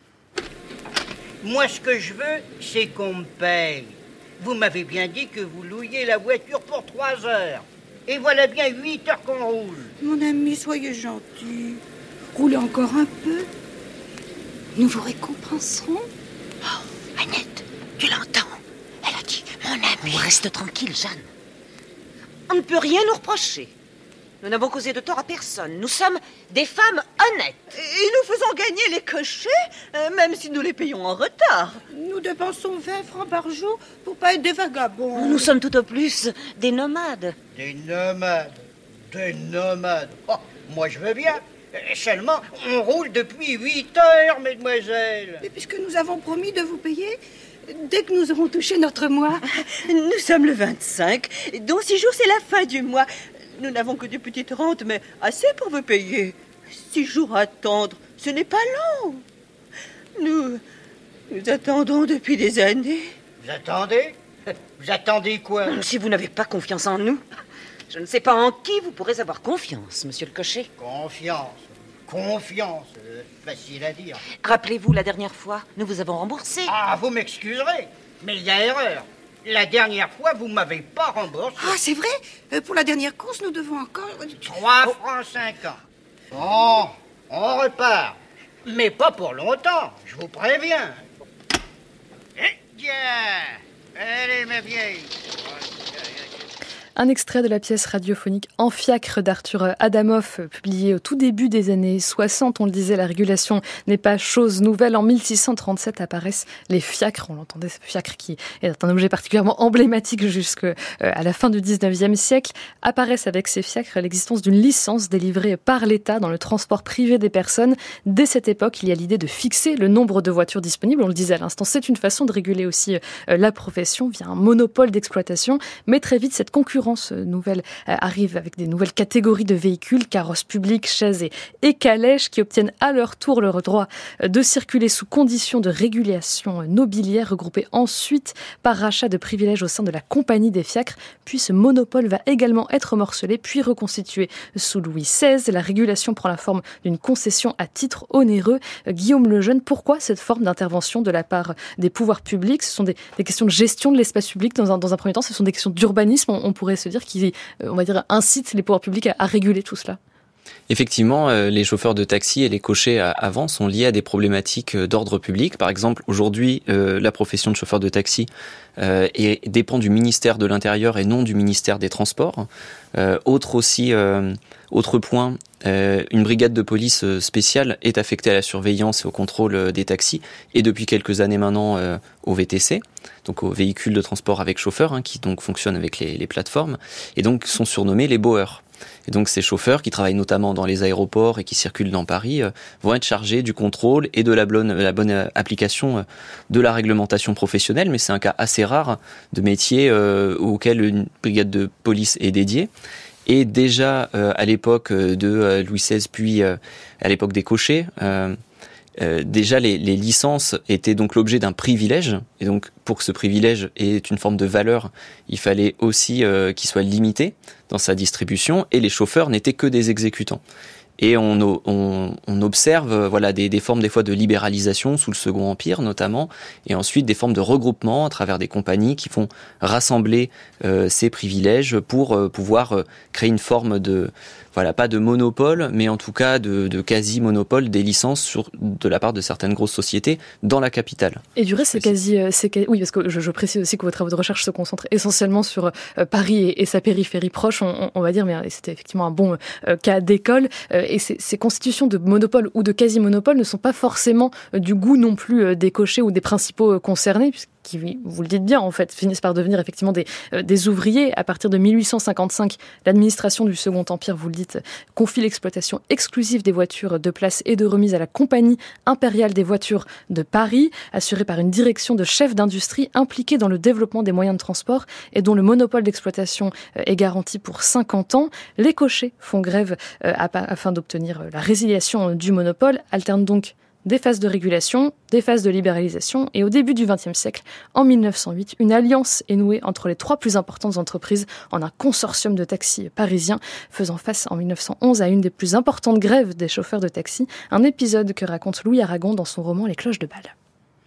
Moi, ce que je veux, c'est qu'on me paye. Vous m'avez bien dit que vous louiez la voiture pour trois heures. Et voilà bien huit heures qu'on roule. Mon ami, soyez gentil. Roulez encore un peu. Nous vous récompenserons. Oh, Annette, tu l'entends? Elle a dit, mon ami. Reste tranquille, Jeanne. On ne peut rien nous reprocher. Nous n'avons causé de tort à personne. Nous sommes des femmes honnêtes. Et nous faisons gagner les cochers, euh, même si nous les payons en retard. Nous dépensons vingt francs par jour pour pas être des vagabonds. Nous sommes tout au plus des nomades. Des nomades Des nomades oh, moi je veux bien. Seulement, on roule depuis huit heures, mesdemoiselles. Et puisque nous avons promis de vous payer dès que nous aurons touché notre mois. Nous sommes le vingt-cinq, dans six jours c'est la fin du mois. Nous n'avons que de petites rentes, mais assez pour vous payer. Six jours à attendre, ce n'est pas long. Nous, nous attendons depuis des années. Vous attendez? Vous attendez quoi? Si vous n'avez pas confiance en nous, je ne sais pas en qui vous pourrez avoir confiance, monsieur le cocher. Confiance Confiance, euh, facile à dire. Rappelez-vous, la dernière fois, nous vous avons remboursé. Ah, vous m'excuserez, mais il y a erreur. La dernière fois, vous m'avez pas remboursé. Ah, c'est vrai? euh, Pour la dernière course, nous devons encore... Trois oh. francs cinquante. Bon, on repart. Mais pas pour longtemps, je vous préviens. Eh bien, allez, ma vieille. Un extrait de la pièce radiophonique En fiacre d'Arthur Adamoff, publié au tout début des années soixante. On le disait, la régulation n'est pas chose nouvelle. En mille six cent trente-sept apparaissent les fiacres. On l'entendait, ce fiacre qui est un objet particulièrement emblématique jusqu'à la fin du dix-neuvième siècle. Apparaissent avec ces fiacres l'existence d'une licence délivrée par l'État dans le transport privé des personnes. Dès cette époque, il y a l'idée de fixer le nombre de voitures disponibles. On le disait à l'instant, c'est une façon de réguler aussi la profession via un monopole d'exploitation. Mais très vite, cette concurrence nouvelle arrive avec des nouvelles catégories de véhicules, carrosses publiques, chaises et, et calèches qui obtiennent à leur tour leur droit de circuler sous conditions de régulation nobiliaire, regroupés ensuite par rachat de privilèges au sein de la compagnie des fiacres. Puis ce monopole va également être morcelé puis reconstitué sous Louis seize. La régulation prend la forme d'une concession à titre onéreux. Guillaume Lejeune, pourquoi cette forme d'intervention de la part des pouvoirs publics? Ce sont des, des questions de gestion de l'espace public dans un, dans un premier temps, ce sont des questions d'urbanisme, on, on pourrait se dire, qui, on va dire, incite les pouvoirs publics à, à réguler tout cela. Effectivement, euh, les chauffeurs de taxi et les cochers à, avant sont liés à des problématiques euh, d'ordre public. Par exemple, aujourd'hui, euh, la profession de chauffeur de taxi euh, est, dépend du ministère de l'Intérieur et non du ministère des Transports. Euh, autre aussi, euh, autre point, euh, une brigade de police spéciale est affectée à la surveillance et au contrôle des taxis et depuis quelques années maintenant euh, au V T C, donc aux véhicules de transport avec chauffeur, hein, qui donc fonctionnent avec les, les plateformes et donc sont surnommés les bowers. Et donc ces chauffeurs qui travaillent notamment dans les aéroports et qui circulent dans Paris euh, vont être chargés du contrôle et de la bonne, la bonne application euh, de la réglementation professionnelle, mais c'est un cas assez rare de métier euh, auquel une brigade de police est dédiée. Et déjà euh, à l'époque de euh, Louis seize, puis euh, à l'époque des cochers, euh, Euh, déjà les, les licences étaient donc l'objet d'un privilège, et donc pour que ce privilège ait une forme de valeur, il fallait aussi euh, qu'il soit limité dans sa distribution, et les chauffeurs n'étaient que des exécutants. Et on, on, on observe voilà des, des formes des fois de libéralisation sous le Second Empire notamment, et ensuite des formes de regroupement à travers des compagnies qui font rassembler euh, ces privilèges pour euh, pouvoir euh, créer une forme de voilà pas de monopole, mais en tout cas de, de quasi-monopole des licences sur, de la part de certaines grosses sociétés dans la capitale. Et du reste, c'est quasi, c'est oui, parce que je, je précise aussi que vos travaux de recherche se concentrent essentiellement sur euh, Paris et, et sa périphérie proche, on, on va dire, mais c'était effectivement un bon euh, cas d'école. Euh, et ces, ces constitutions de monopole ou de quasi-monopole ne sont pas forcément euh, du goût non plus euh, des cochers ou des principaux euh, concernés, puisque qui, vous le dites bien, en fait, finissent par devenir effectivement des, euh, des ouvriers. À partir de mille huit cent cinquante-cinq, l'administration du Second Empire, vous le dites, confie l'exploitation exclusive des voitures de place et de remise à la Compagnie impériale des voitures de Paris, assurée par une direction de chefs d'industrie impliqués dans le développement des moyens de transport et dont le monopole d'exploitation euh, est garanti pour cinquante ans. Les cochers font grève euh, afin d'obtenir la résiliation du monopole, alternent donc des phases de régulation, des phases de libéralisation, et au début du vingtième siècle, en mille neuf cent huit, une alliance est nouée entre les trois plus importantes entreprises en un consortium de taxis parisiens, faisant face en mille neuf cent onze à une des plus importantes grèves des chauffeurs de taxi, un épisode que raconte Louis Aragon dans son roman Les Cloches de Bâle.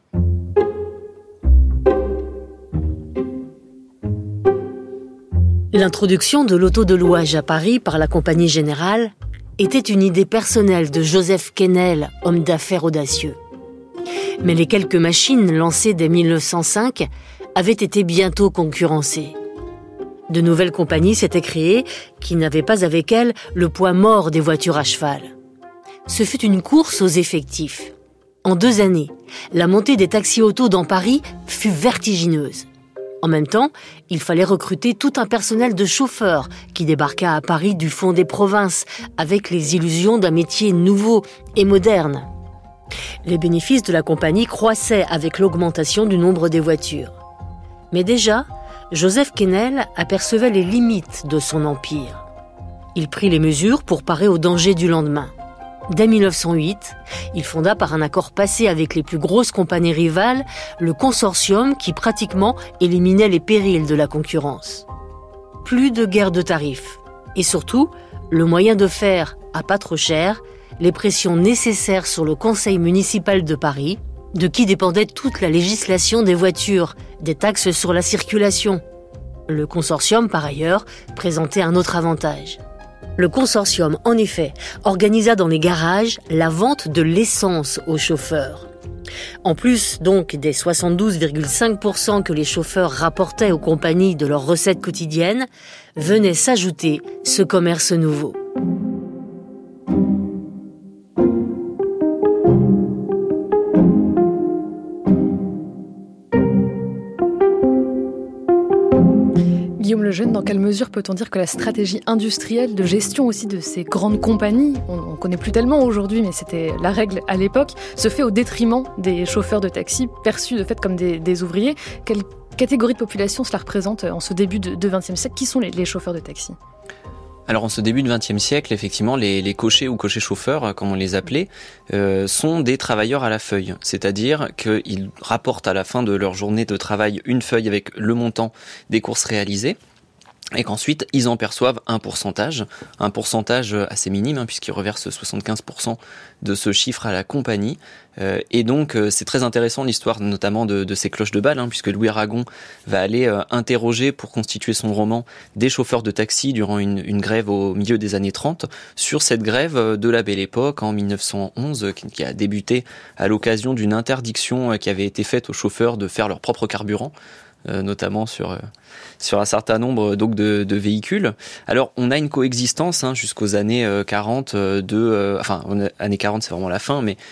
L'introduction de l'auto de louage à Paris par la Compagnie Générale était une idée personnelle de Joseph Quesnel, homme d'affaires audacieux. Mais les quelques machines lancées dès mille neuf cent cinq avaient été bientôt concurrencées. De nouvelles compagnies s'étaient créées qui n'avaient pas avec elles le poids mort des voitures à cheval. Ce fut une course aux effectifs. En deux années, la montée des taxis-autos dans Paris fut vertigineuse. En même temps, il fallait recruter tout un personnel de chauffeurs qui débarqua à Paris du fond des provinces avec les illusions d'un métier nouveau et moderne. Les bénéfices de la compagnie croissaient avec l'augmentation du nombre des voitures. Mais déjà, Joseph Quesnel apercevait les limites de son empire. Il prit les mesures pour parer aux dangers du lendemain. Dès mille neuf cent huit, il fonda par un accord passé avec les plus grosses compagnies rivales le consortium qui pratiquement éliminait les périls de la concurrence. Plus de guerre de tarifs. Et surtout, le moyen de faire, à pas trop cher, les pressions nécessaires sur le conseil municipal de Paris, de qui dépendait toute la législation des voitures, des taxes sur la circulation. Le consortium, par ailleurs, présentait un autre avantage. Le consortium, en effet, organisa dans les garages la vente de l'essence aux chauffeurs. En plus donc des soixante-douze virgule cinq pour cent que les chauffeurs rapportaient aux compagnies de leurs recettes quotidiennes, venait s'ajouter ce commerce nouveau. Guillaume Lejeune, dans quelle mesure peut-on dire que la stratégie industrielle de gestion aussi de ces grandes compagnies, on ne connaît plus tellement aujourd'hui, mais c'était la règle à l'époque, se fait au détriment des chauffeurs de taxi, perçus de fait comme des, des ouvriers? Quelle catégorie de population cela représente en ce début de, de vingtième siècle? Qui sont les, les chauffeurs de taxi? Alors en ce début du vingtième siècle, effectivement, les, les cochers ou cochers-chauffeurs, comme on les appelait, euh, sont des travailleurs à la feuille. C'est-à-dire qu'ils rapportent à la fin de leur journée de travail une feuille avec le montant des courses réalisées. Et qu'ensuite, ils en perçoivent un pourcentage, un pourcentage assez minime, hein, puisqu'ils reversent soixante-quinze pour cent de ce chiffre à la compagnie. Euh, et donc, euh, c'est très intéressant l'histoire notamment de, de ces cloches de balle, hein, puisque Louis Aragon va aller euh, interroger pour constituer son roman des chauffeurs de taxi durant une, une grève au milieu des années trente, sur cette grève de la Belle Époque en mille neuf cent onze, qui, qui a débuté à l'occasion d'une interdiction qui avait été faite aux chauffeurs de faire leur propre carburant. Euh, notamment sur euh, sur un certain nombre donc de, de véhicules. Alors on a une coexistence hein, jusqu'aux années euh, quarante de euh, enfin années quarante c'est vraiment la fin, mais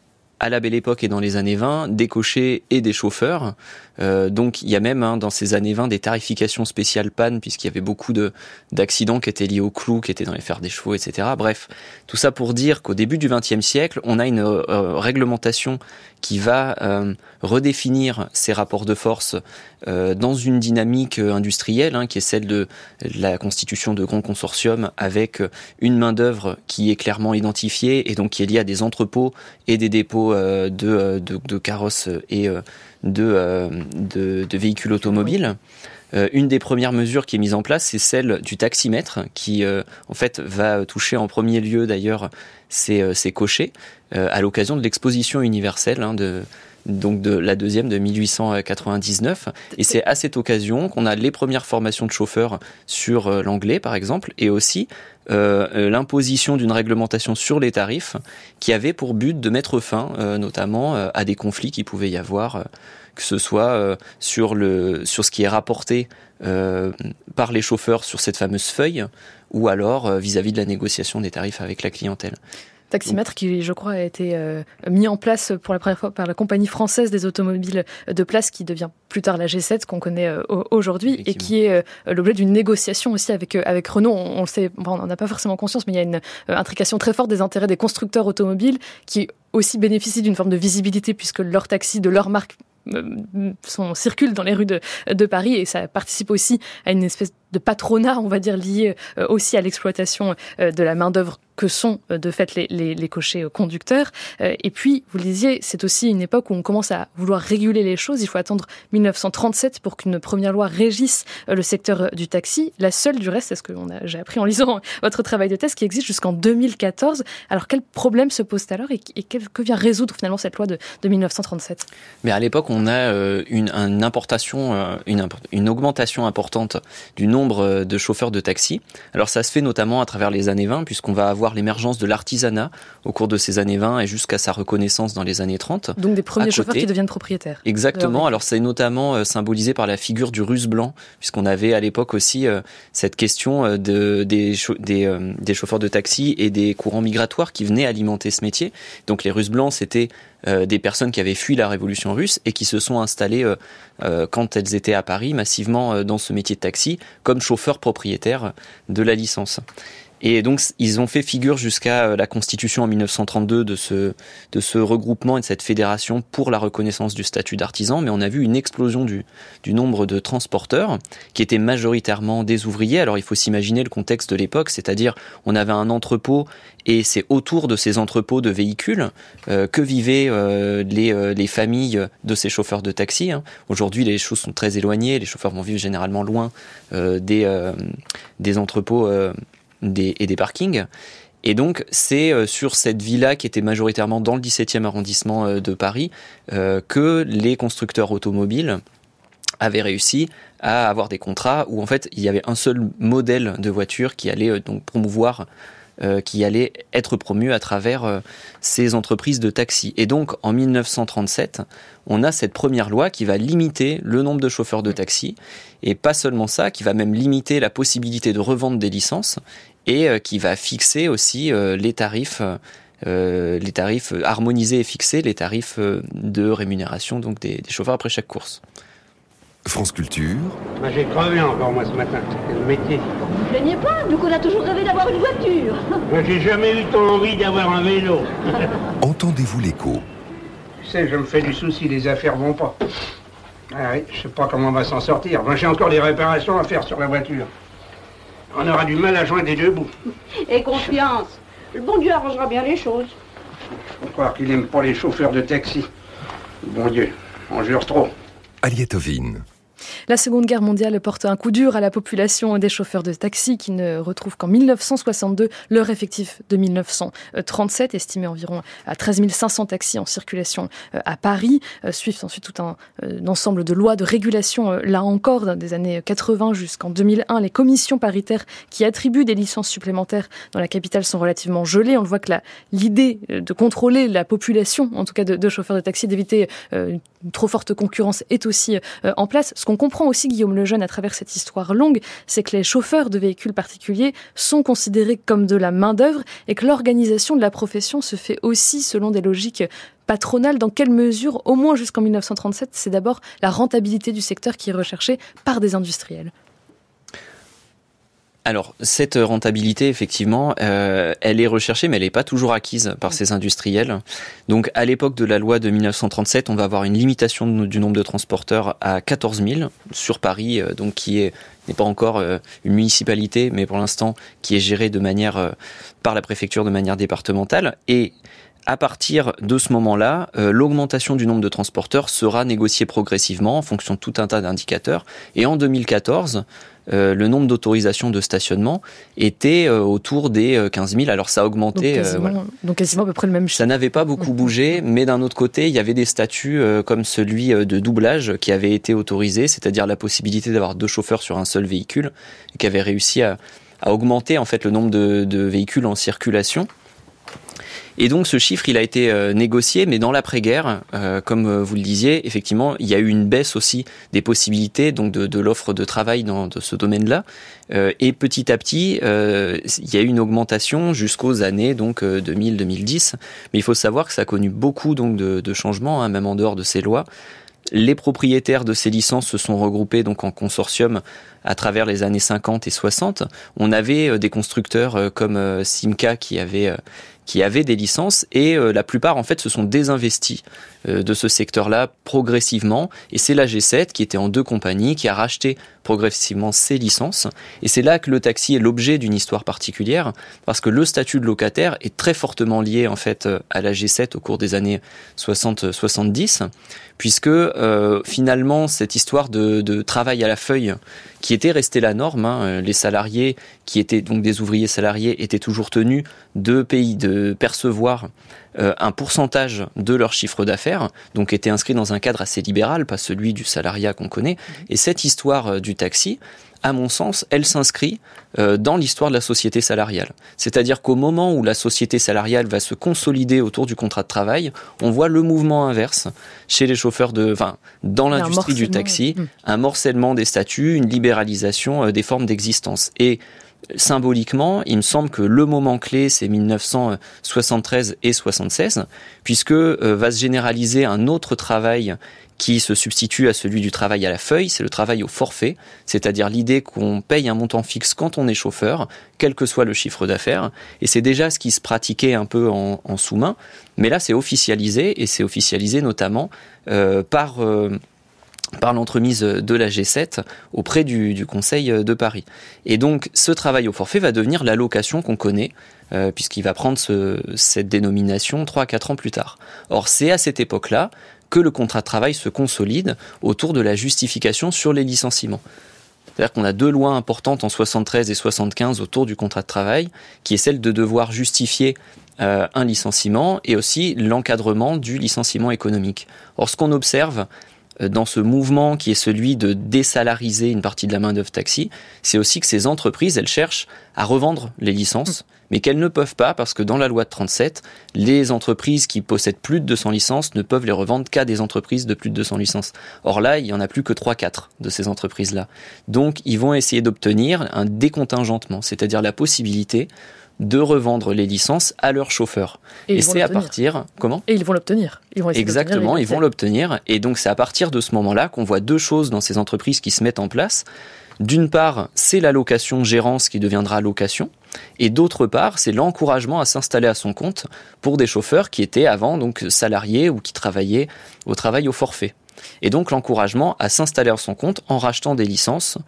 à la Belle Époque et dans les années vingt, des cochers et des chauffeurs. Euh, donc il y a même hein, dans ces années vingt des tarifications spéciales panne, puisqu'il y avait beaucoup de d'accidents qui étaient liés au clou, qui étaient dans les fers des chevaux, et cetera. Bref, tout ça pour dire qu'au début du vingtième siècle, on a une euh, réglementation qui va euh, redéfinir ces rapports de force euh, dans une dynamique industrielle, hein, qui est celle de la constitution de grands consortiums avec une main-d'œuvre qui est clairement identifiée et donc qui est liée à des entrepôts et des dépôts euh, de, de, de carrosses et euh, de, euh, de, de véhicules automobiles. Euh, une des premières mesures qui est mise en place, c'est celle du taximètre, qui euh, en fait va toucher en premier lieu d'ailleurs ces, euh, ces cochers, euh, à l'occasion de l'exposition universelle hein, de, donc de la deuxième de mille huit cent quatre-vingt-dix-neuf. Et c'est à cette occasion qu'on a les premières formations de chauffeurs sur euh, l'anglais par exemple, et aussi euh, l'imposition d'une réglementation sur les tarifs qui avait pour but de mettre fin euh, notamment euh, à des conflits qui pouvaient y avoir, euh, que ce soit euh, sur, le, sur ce qui est rapporté euh, par les chauffeurs sur cette fameuse feuille, ou alors euh, vis-à-vis de la négociation des tarifs avec la clientèle. Taximètre qui, je crois, a été euh, mis en place pour la première fois par la compagnie française des automobiles de place, qui devient plus tard la G sept, qu'on connaît euh, aujourd'hui, et qui est euh, l'objet d'une négociation aussi avec, euh, avec Renault. On, on le sait, bon, on n'en a pas forcément conscience, mais il y a une euh, intrication très forte des intérêts des constructeurs automobiles qui aussi bénéficient d'une forme de visibilité, puisque leurs taxis de leur marque sont, circulent dans les rues de, de Paris, et ça participe aussi à une espèce de patronat, on va dire, lié euh, aussi à l'exploitation euh, de la main-d'œuvre que sont euh, de fait les, les, les cochers euh, conducteurs. Euh, et puis, vous le disiez, c'est aussi une époque où on commence à vouloir réguler les choses. Il faut attendre mille neuf cent trente-sept pour qu'une première loi régisse euh, le secteur euh, du taxi. La seule, du reste, c'est ce que on a, j'ai appris en lisant votre travail de thèse, qui existe jusqu'en deux mille quatorze. Alors, quel problème se pose alors, et, et quel, que vient résoudre finalement cette loi de, de mille neuf cent trente-sept? Mais à l'époque, on a euh, une, une importation, euh, une, une augmentation importante du nombre de chauffeurs de taxi. Alors ça se fait notamment à travers les années vingt, puisqu'on va avoir voir l'émergence de l'artisanat au cours de ces années vingt et jusqu'à sa reconnaissance dans les années trente. Donc des premiers chauffeurs qui deviennent propriétaires. Exactement. Alors c'est notamment euh, symbolisé par la figure du russe blanc, puisqu'on avait à l'époque aussi euh, cette question euh, de, des, cha- des, euh, des chauffeurs de taxi et des courants migratoires qui venaient alimenter ce métier. Donc les russes blancs, c'était euh, des personnes qui avaient fui la révolution russe et qui se sont installées euh, euh, quand elles étaient à Paris massivement euh, dans ce métier de taxi comme chauffeurs propriétaires de la licence. Et donc, ils ont fait figure jusqu'à la constitution en dix-neuf cent trente-deux de ce, de ce regroupement et de cette fédération pour la reconnaissance du statut d'artisan. Mais on a vu une explosion du, du nombre de transporteurs qui étaient majoritairement des ouvriers. Alors, il faut s'imaginer le contexte de l'époque, c'est-à-dire on avait un entrepôt et c'est autour de ces entrepôts de véhicules euh, que vivaient euh, les, euh, les familles de ces chauffeurs de taxi. Hein. Aujourd'hui, les choses sont très éloignées. Les chauffeurs vont vivre généralement loin euh, des, euh, des entrepôts euh, Des, et des parkings. Et donc, c'est euh, sur cette villa qui était majoritairement dans le dix-septième arrondissement euh, de Paris euh, que les constructeurs automobiles avaient réussi à avoir des contrats où en fait il y avait un seul modèle de voiture qui allait euh, donc promouvoir, euh, qui allait être promu à travers euh, ces entreprises de taxi. Et donc, en dix-neuf cent trente-sept, on a cette première loi qui va limiter le nombre de chauffeurs de taxi, et pas seulement ça, qui va même limiter la possibilité de revendre des licences, et euh, qui va fixer aussi euh, les tarifs, euh, les tarifs euh, harmonisés et fixer les tarifs euh, de rémunération donc des, des chauffeurs après chaque course. France Culture. Moi, j'ai crevé encore, moi, ce matin. C'est le métier. Vous ne plaignez pas, nous qu'on a toujours rêvé d'avoir une voiture. Moi, j'ai jamais eu tant envie d'avoir un vélo. Entendez-vous l'écho? Tu sais, je me fais du souci, les affaires vont pas. Ah oui, je sais pas comment on va s'en sortir. Moi, j'ai encore des réparations à faire sur la voiture. On aura du mal à joindre les deux bouts. Et confiance. Le bon Dieu arrangera bien les choses. Faut croire qu'il aime pas les chauffeurs de taxi. Bon Dieu, on jure trop. Aliette Ovine. La Seconde Guerre mondiale porte un coup dur à la population des chauffeurs de taxi qui ne retrouvent qu'en dix-neuf cent soixante-deux leur effectif de dix-neuf cent trente-sept, estimé environ à treize mille cinq cents taxis en circulation à Paris. Suivent ensuite tout un, un ensemble de lois de régulation, là encore, des années quatre-vingts jusqu'en deux mille un. Les commissions paritaires qui attribuent des licences supplémentaires dans la capitale sont relativement gelées. On le voit que la, l'idée de contrôler la population, en tout cas de, de chauffeurs de taxi, d'éviter euh, une trop forte concurrence est aussi euh, en place. Ce qu'on comprend aussi, Guillaume Lejeune, à travers cette histoire longue, c'est que les chauffeurs de véhicules particuliers sont considérés comme de la main-d'œuvre et que l'organisation de la profession se fait aussi selon des logiques patronales. Dans quelle mesure, au moins jusqu'en dix-neuf cent trente-sept, c'est d'abord la rentabilité du secteur qui est recherchée par des industriels? Alors, cette rentabilité, effectivement, euh, elle est recherchée, mais elle n'est pas toujours acquise par ces industriels. Donc, à l'époque de la loi de dix-neuf cent trente-sept, on va avoir une limitation du nombre de transporteurs à quatorze mille sur Paris, euh, donc qui est n'est pas encore euh, une municipalité, mais pour l'instant, qui est gérée de manière euh, par la préfecture de manière départementale. Et à partir de ce moment-là, euh, l'augmentation du nombre de transporteurs sera négociée progressivement en fonction de tout un tas d'indicateurs. Et en deux mille quatorze, euh, le nombre d'autorisations de stationnement était euh, autour des euh, quinze mille. Alors ça a augmenté. Donc quasiment, euh, voilà. donc quasiment à peu près le même chiffre. Ça n'avait pas beaucoup bougé, mais d'un autre côté, il y avait des statuts euh, comme celui de doublage qui avait été autorisé, c'est-à-dire la possibilité d'avoir deux chauffeurs sur un seul véhicule, et qui avait réussi à, à augmenter en fait le nombre de, de véhicules en circulation. Et donc ce chiffre, il a été euh, négocié, mais dans l'après-guerre, euh, comme euh, vous le disiez, effectivement, il y a eu une baisse aussi des possibilités donc de, de l'offre de travail dans de ce domaine-là. Euh, et petit à petit, euh, il y a eu une augmentation jusqu'aux années donc euh, deux mille à deux mille dix. Mais il faut savoir que ça a connu beaucoup donc de, de changements, hein, même en dehors de ces lois. Les propriétaires de ces licences se sont regroupés donc en consortium à travers les années cinquante et soixante. On avait euh, des constructeurs euh, comme euh, Simca qui avaient euh, qui avaient des licences et euh, la plupart en fait se sont désinvestis euh, de ce secteur-là progressivement, et c'est la G sept qui était en deux compagnies qui a racheté progressivement ses licences, et c'est là que le taxi est l'objet d'une histoire particulière parce que le statut de locataire est très fortement lié en fait à la G sept au cours des années soixante soixante-dix, puisque euh, finalement cette histoire de, de travail à la feuille qui était restée la norme, hein, les salariés qui étaient donc des ouvriers salariés étaient toujours tenus de pays de de percevoir euh, un pourcentage de leur chiffre d'affaires, donc était inscrit dans un cadre assez libéral, pas celui du salariat qu'on connaît. Et cette histoire euh, du taxi, à mon sens, elle s'inscrit euh, dans l'histoire de la société salariale. C'est-à-dire qu'au moment où la société salariale va se consolider autour du contrat de travail, on voit le mouvement inverse chez les chauffeurs de, enfin, dans l'industrie du taxi, mmh. un morcellement des statuts, une libéralisation euh, des formes d'existence. Et symboliquement, il me semble que le moment clé, c'est mille neuf cent soixante-treize et soixante-seize, puisque euh, va se généraliser un autre travail qui se substitue à celui du travail à la feuille, c'est le travail au forfait, c'est-à-dire l'idée qu'on paye un montant fixe quand on est chauffeur, quel que soit le chiffre d'affaires, et c'est déjà ce qui se pratiquait un peu en, en sous-main, mais là c'est officialisé, et c'est officialisé notamment euh, par... Euh, par l'entremise de la G sept auprès du, du Conseil de Paris. Et donc, ce travail au forfait va devenir l'allocation qu'on connaît, euh, puisqu'il va prendre ce, cette dénomination trois à quatre ans plus tard. Or, c'est à cette époque-là que le contrat de travail se consolide autour de la justification sur les licenciements. C'est-à-dire qu'on a deux lois importantes en soixante-treize et soixante-quinze autour du contrat de travail, qui est celle de devoir justifier euh, un licenciement et aussi l'encadrement du licenciement économique. Or, ce qu'on observe dans ce mouvement qui est celui de désalariser une partie de la main-d'œuvre taxi, c'est aussi que ces entreprises, elles cherchent à revendre les licences, mais qu'elles ne peuvent pas parce que dans la loi de trente-sept, les entreprises qui possèdent plus de deux cents licences ne peuvent les revendre qu'à des entreprises de plus de deux cents licences. Or là, il n'y en a plus que trois à quatre de ces entreprises-là. Donc, ils vont essayer d'obtenir un décontingentement, c'est-à-dire la possibilité de revendre les licences à leurs chauffeurs. Et, et c'est à partir... Comment ? Et ils vont l'obtenir. Ils vont Exactement, ils vont l'obtenir. Et donc, c'est à partir de ce moment-là qu'on voit deux choses dans ces entreprises qui se mettent en place. D'une part, c'est la location-gérance qui deviendra location. Et d'autre part, c'est l'encouragement à s'installer à son compte pour des chauffeurs qui étaient avant donc salariés ou qui travaillaient au travail au forfait. Et donc, l'encouragement à s'installer à son compte en rachetant des licences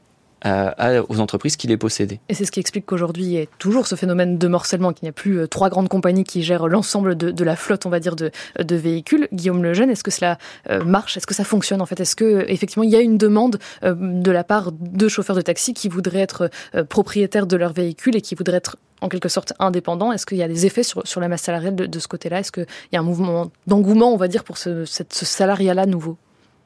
À, aux entreprises qui les possédaient. Et c'est ce qui explique qu'aujourd'hui, il y a toujours ce phénomène de morcellement, qu'il n'y a plus euh, trois grandes compagnies qui gèrent l'ensemble de, de la flotte, on va dire, de, de véhicules. Guillaume Lejeune, est-ce que cela euh, marche ? Est-ce que ça fonctionne en fait ? Est-ce que effectivement il y a une demande euh, de la part de chauffeurs de taxi qui voudraient être euh, propriétaires de leur véhicule et qui voudraient être en quelque sorte indépendants ? Est-ce qu'il y a des effets sur, sur la masse salariale de, de ce côté-là ? Est-ce qu'il y a un mouvement d'engouement, on va dire, pour ce, cette, ce salariat-là nouveau ?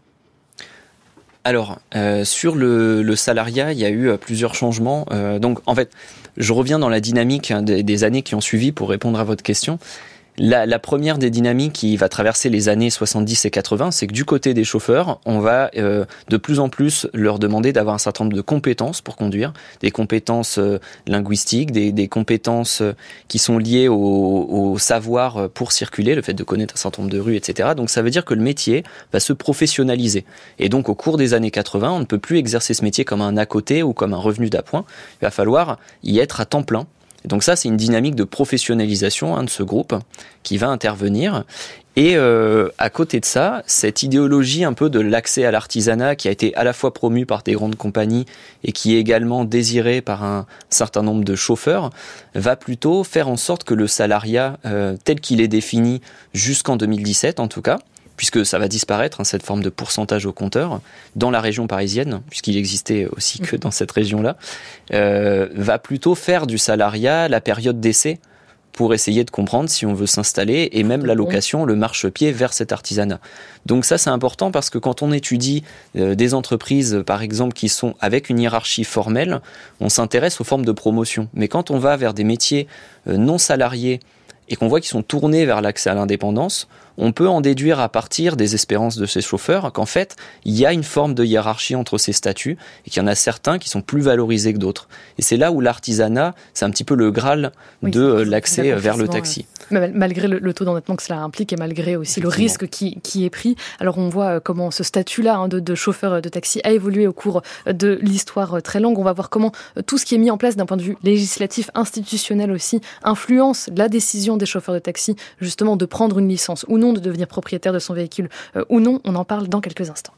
Alors, euh, sur le, le salariat, il y a eu euh, plusieurs changements. Euh, donc, en fait, je reviens dans la dynamique hein, des, des années qui ont suivi pour répondre à votre question. La, la première des dynamiques qui va traverser les années soixante-dix et quatre-vingts, c'est que du côté des chauffeurs, on va euh, de plus en plus leur demander d'avoir un certain nombre de compétences pour conduire, des compétences euh, linguistiques, des, des compétences euh, qui sont liées au, au savoir pour circuler, le fait de connaître un certain nombre de rues, et cetera. Donc ça veut dire que le métier va se professionnaliser. Et donc au cours des années quatre-vingts, on ne peut plus exercer ce métier comme un à côté ou comme un revenu d'appoint. Il va falloir y être à temps plein. Et donc ça, c'est une dynamique de professionnalisation hein, de ce groupe qui va intervenir. Et euh, à côté de ça, cette idéologie un peu de l'accès à l'artisanat qui a été à la fois promue par des grandes compagnies et qui est également désirée par un certain nombre de chauffeurs, va plutôt faire en sorte que le salariat euh, tel qu'il est défini jusqu'en deux mille dix-sept en tout cas, puisque ça va disparaître, hein, cette forme de pourcentage au compteur, dans la région parisienne, puisqu'il existait aussi que dans cette région-là, euh, va plutôt faire du salariat la période d'essai pour essayer de comprendre si on veut s'installer, et même la location, le marchepied vers cet artisanat. Donc ça, c'est important parce que quand on étudie euh, des entreprises, par exemple, qui sont avec une hiérarchie formelle, on s'intéresse aux formes de promotion. Mais quand on va vers des métiers euh, non salariés, et qu'on voit qu'ils sont tournés vers l'accès à l'indépendance, on peut en déduire à partir des espérances de ces chauffeurs qu'en fait, il y a une forme de hiérarchie entre ces statuts et qu'il y en a certains qui sont plus valorisés que d'autres. Et c'est là où l'artisanat, c'est un petit peu le graal oui, de l'accès vers le taxi. Euh, malgré le, le taux d'endettement que cela implique et malgré aussi le risque qui, qui est pris, alors on voit comment ce statut-là hein, de, de chauffeur de taxi a évolué au cours de l'histoire très longue. On va voir comment tout ce qui est mis en place d'un point de vue législatif, institutionnel aussi, influence la décision des chauffeurs de taxi justement de prendre une licence ou non, de devenir propriétaire de son véhicule euh, ou non. On en parle dans quelques instants.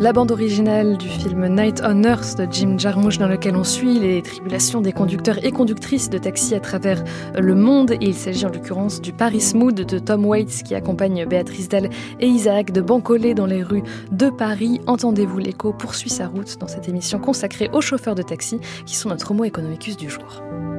La bande originale du film Night on Earth de Jim Jarmusch, dans lequel on suit les tribulations des conducteurs et conductrices de taxi à travers le monde. Et il s'agit en l'occurrence du Paris Mood de Tom Waits qui accompagne Béatrice Dalle et Isaac de Bancolé dans les rues de Paris. Entendez-vous l'écho poursuit sa route dans cette émission consacrée aux chauffeurs de taxi qui sont notre homo economicus du jour.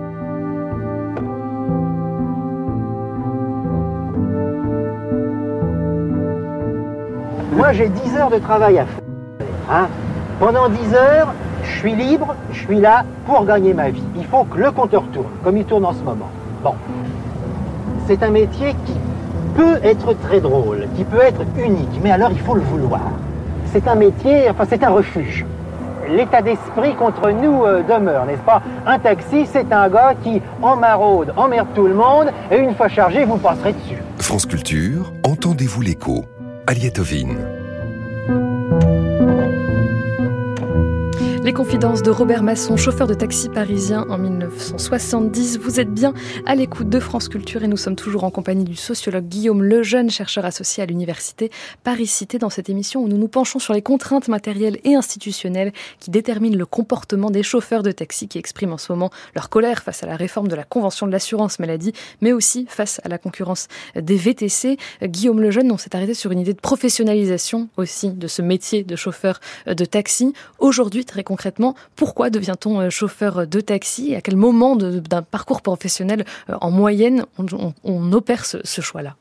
Moi, j'ai dix heures de travail à faire. Hein. Pendant dix heures, je suis libre, je suis là pour gagner ma vie. Il faut que le compteur tourne, comme il tourne en ce moment. Bon. C'est un métier qui peut être très drôle, qui peut être unique, mais alors il faut le vouloir. C'est un métier, enfin c'est un refuge. L'état d'esprit contre nous euh, demeure, n'est-ce pas? Un taxi, c'est un gars qui emmaraude, emmerde tout le monde, et une fois chargé, vous passerez dessus. France Culture, entendez-vous l'écho? Aliette Ovine. Les confidences de Robert Masson, chauffeur de taxi parisien en dix-neuf cent soixante-dix. Vous êtes bien à l'écoute de France Culture et nous sommes toujours en compagnie du sociologue Guillaume Lejeune, chercheur associé à l'université Paris-Cité, dans cette émission où nous nous penchons sur les contraintes matérielles et institutionnelles qui déterminent le comportement des chauffeurs de taxi qui expriment en ce moment leur colère face à la réforme de la Convention de l'assurance maladie, mais aussi face à la concurrence des V T C. Guillaume Lejeune, on s'est arrêté sur une idée de professionnalisation aussi de ce métier de chauffeur de taxi. Aujourd'hui, très concrètement, pourquoi devient-on chauffeur de taxi et à quel moment de, d'un parcours professionnel en moyenne on, on, on opère ce, ce choix-là?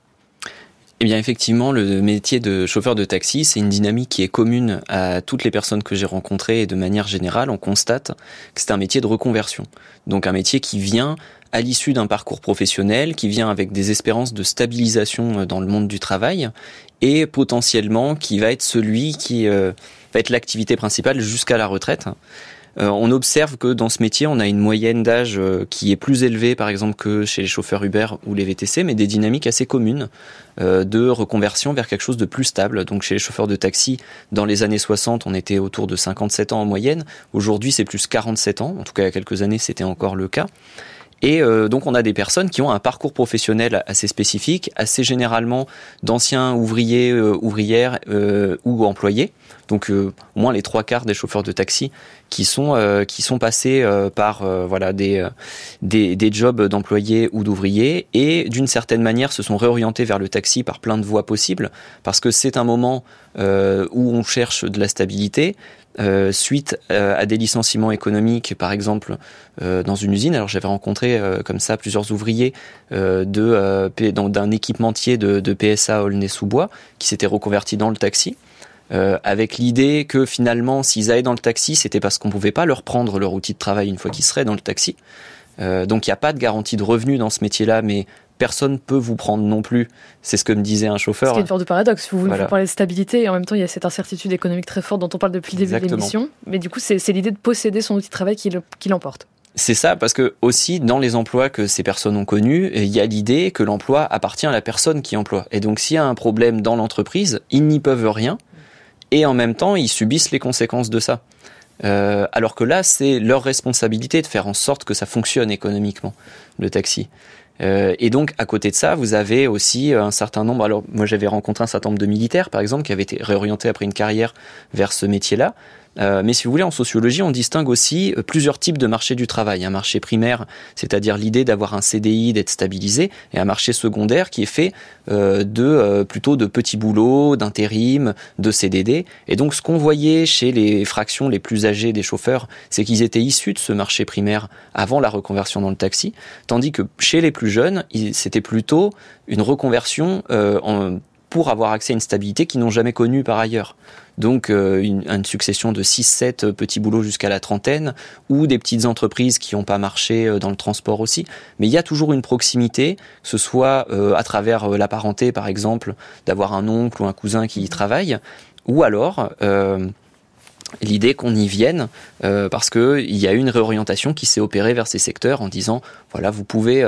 Eh bien, effectivement, le métier de chauffeur de taxi, c'est une dynamique qui est commune à toutes les personnes que j'ai rencontrées et de manière générale, on constate que c'est un métier de reconversion. Donc un métier qui vient à l'issue d'un parcours professionnel, qui vient avec des espérances de stabilisation dans le monde du travail et potentiellement qui va être celui qui euh, va être l'activité principale jusqu'à la retraite. Euh, on observe que dans ce métier, on a une moyenne d'âge euh, qui est plus élevée, par exemple, que chez les chauffeurs Uber ou les V T C, mais des dynamiques assez communes euh, de reconversion vers quelque chose de plus stable. Donc chez les chauffeurs de taxi, dans les années soixante, on était autour de cinquante-sept ans en moyenne. Aujourd'hui, c'est plus quarante-sept ans. En tout cas, il y a quelques années, c'était encore le cas. Et euh, donc on a des personnes qui ont un parcours professionnel assez spécifique, assez généralement d'anciens ouvriers, euh, ouvrières euh, ou employés. Donc euh, au moins les trois quarts des chauffeurs de taxi qui sont euh, qui sont passés euh, par euh, voilà des, euh, des des jobs d'employés ou d'ouvriers et d'une certaine manière se sont réorientés vers le taxi par plein de voies possibles parce que c'est un moment euh, où on cherche de la stabilité. Euh, suite euh, à des licenciements économiques, par exemple euh, dans une usine. Alors j'avais rencontré euh, comme ça plusieurs ouvriers euh, de euh, P- dans, d'un équipementier de, de P S A Aulnay-sous-Bois qui s'était reconverti dans le taxi. Euh, avec l'idée que finalement, s'ils allaient dans le taxi, c'était parce qu'on pouvait pas leur prendre leur outil de travail une fois qu'ils seraient dans le taxi. Euh, donc il n'y a pas de garantie de revenu dans ce métier-là, mais personne ne peut vous prendre non plus. C'est ce que me disait un chauffeur. C'est une forme de paradoxe. Vous, voilà. vous parlez de stabilité et en même temps, il y a cette incertitude économique très forte dont on parle depuis le début Exactement. de l'émission. Mais du coup, c'est, c'est l'idée de posséder son outil de travail qui, le, qui l'emporte. C'est ça, parce que aussi, dans les emplois que ces personnes ont connus, il y a l'idée que l'emploi appartient à la personne qui emploie. Et donc, s'il y a un problème dans l'entreprise, ils n'y peuvent rien. Et en même temps, ils subissent les conséquences de ça. Euh, alors que là, c'est leur responsabilité de faire en sorte que ça fonctionne économiquement, le taxi. Euh, et donc, à côté de ça, vous avez aussi un certain nombre... Alors, moi, j'avais rencontré un certain nombre de militaires, par exemple, qui avaient été réorientés après une carrière vers ce métier-là. Euh, mais si vous voulez, en sociologie, on distingue aussi plusieurs types de marché du travail. Un marché primaire, c'est-à-dire l'idée d'avoir un C D I, d'être stabilisé, et un marché secondaire qui est fait euh, de euh, plutôt de petits boulots, d'intérim, de C D D. Et donc, ce qu'on voyait chez les fractions les plus âgées des chauffeurs, c'est qu'ils étaient issus de ce marché primaire avant la reconversion dans le taxi, tandis que chez les plus jeunes, c'était plutôt une reconversion euh, en pour avoir accès à une stabilité qu'ils n'ont jamais connue par ailleurs. Donc euh, une, une succession de six sept petits boulots jusqu'à la trentaine, ou des petites entreprises qui n'ont pas marché dans le transport aussi. Mais il y a toujours une proximité, que ce soit euh, à travers la parenté par exemple, d'avoir un oncle ou un cousin qui y travaille, ou alors... Euh, l'idée qu'on y vienne euh, parce qu'il y a eu une réorientation qui s'est opérée vers ces secteurs en disant voilà, vous pouvez euh,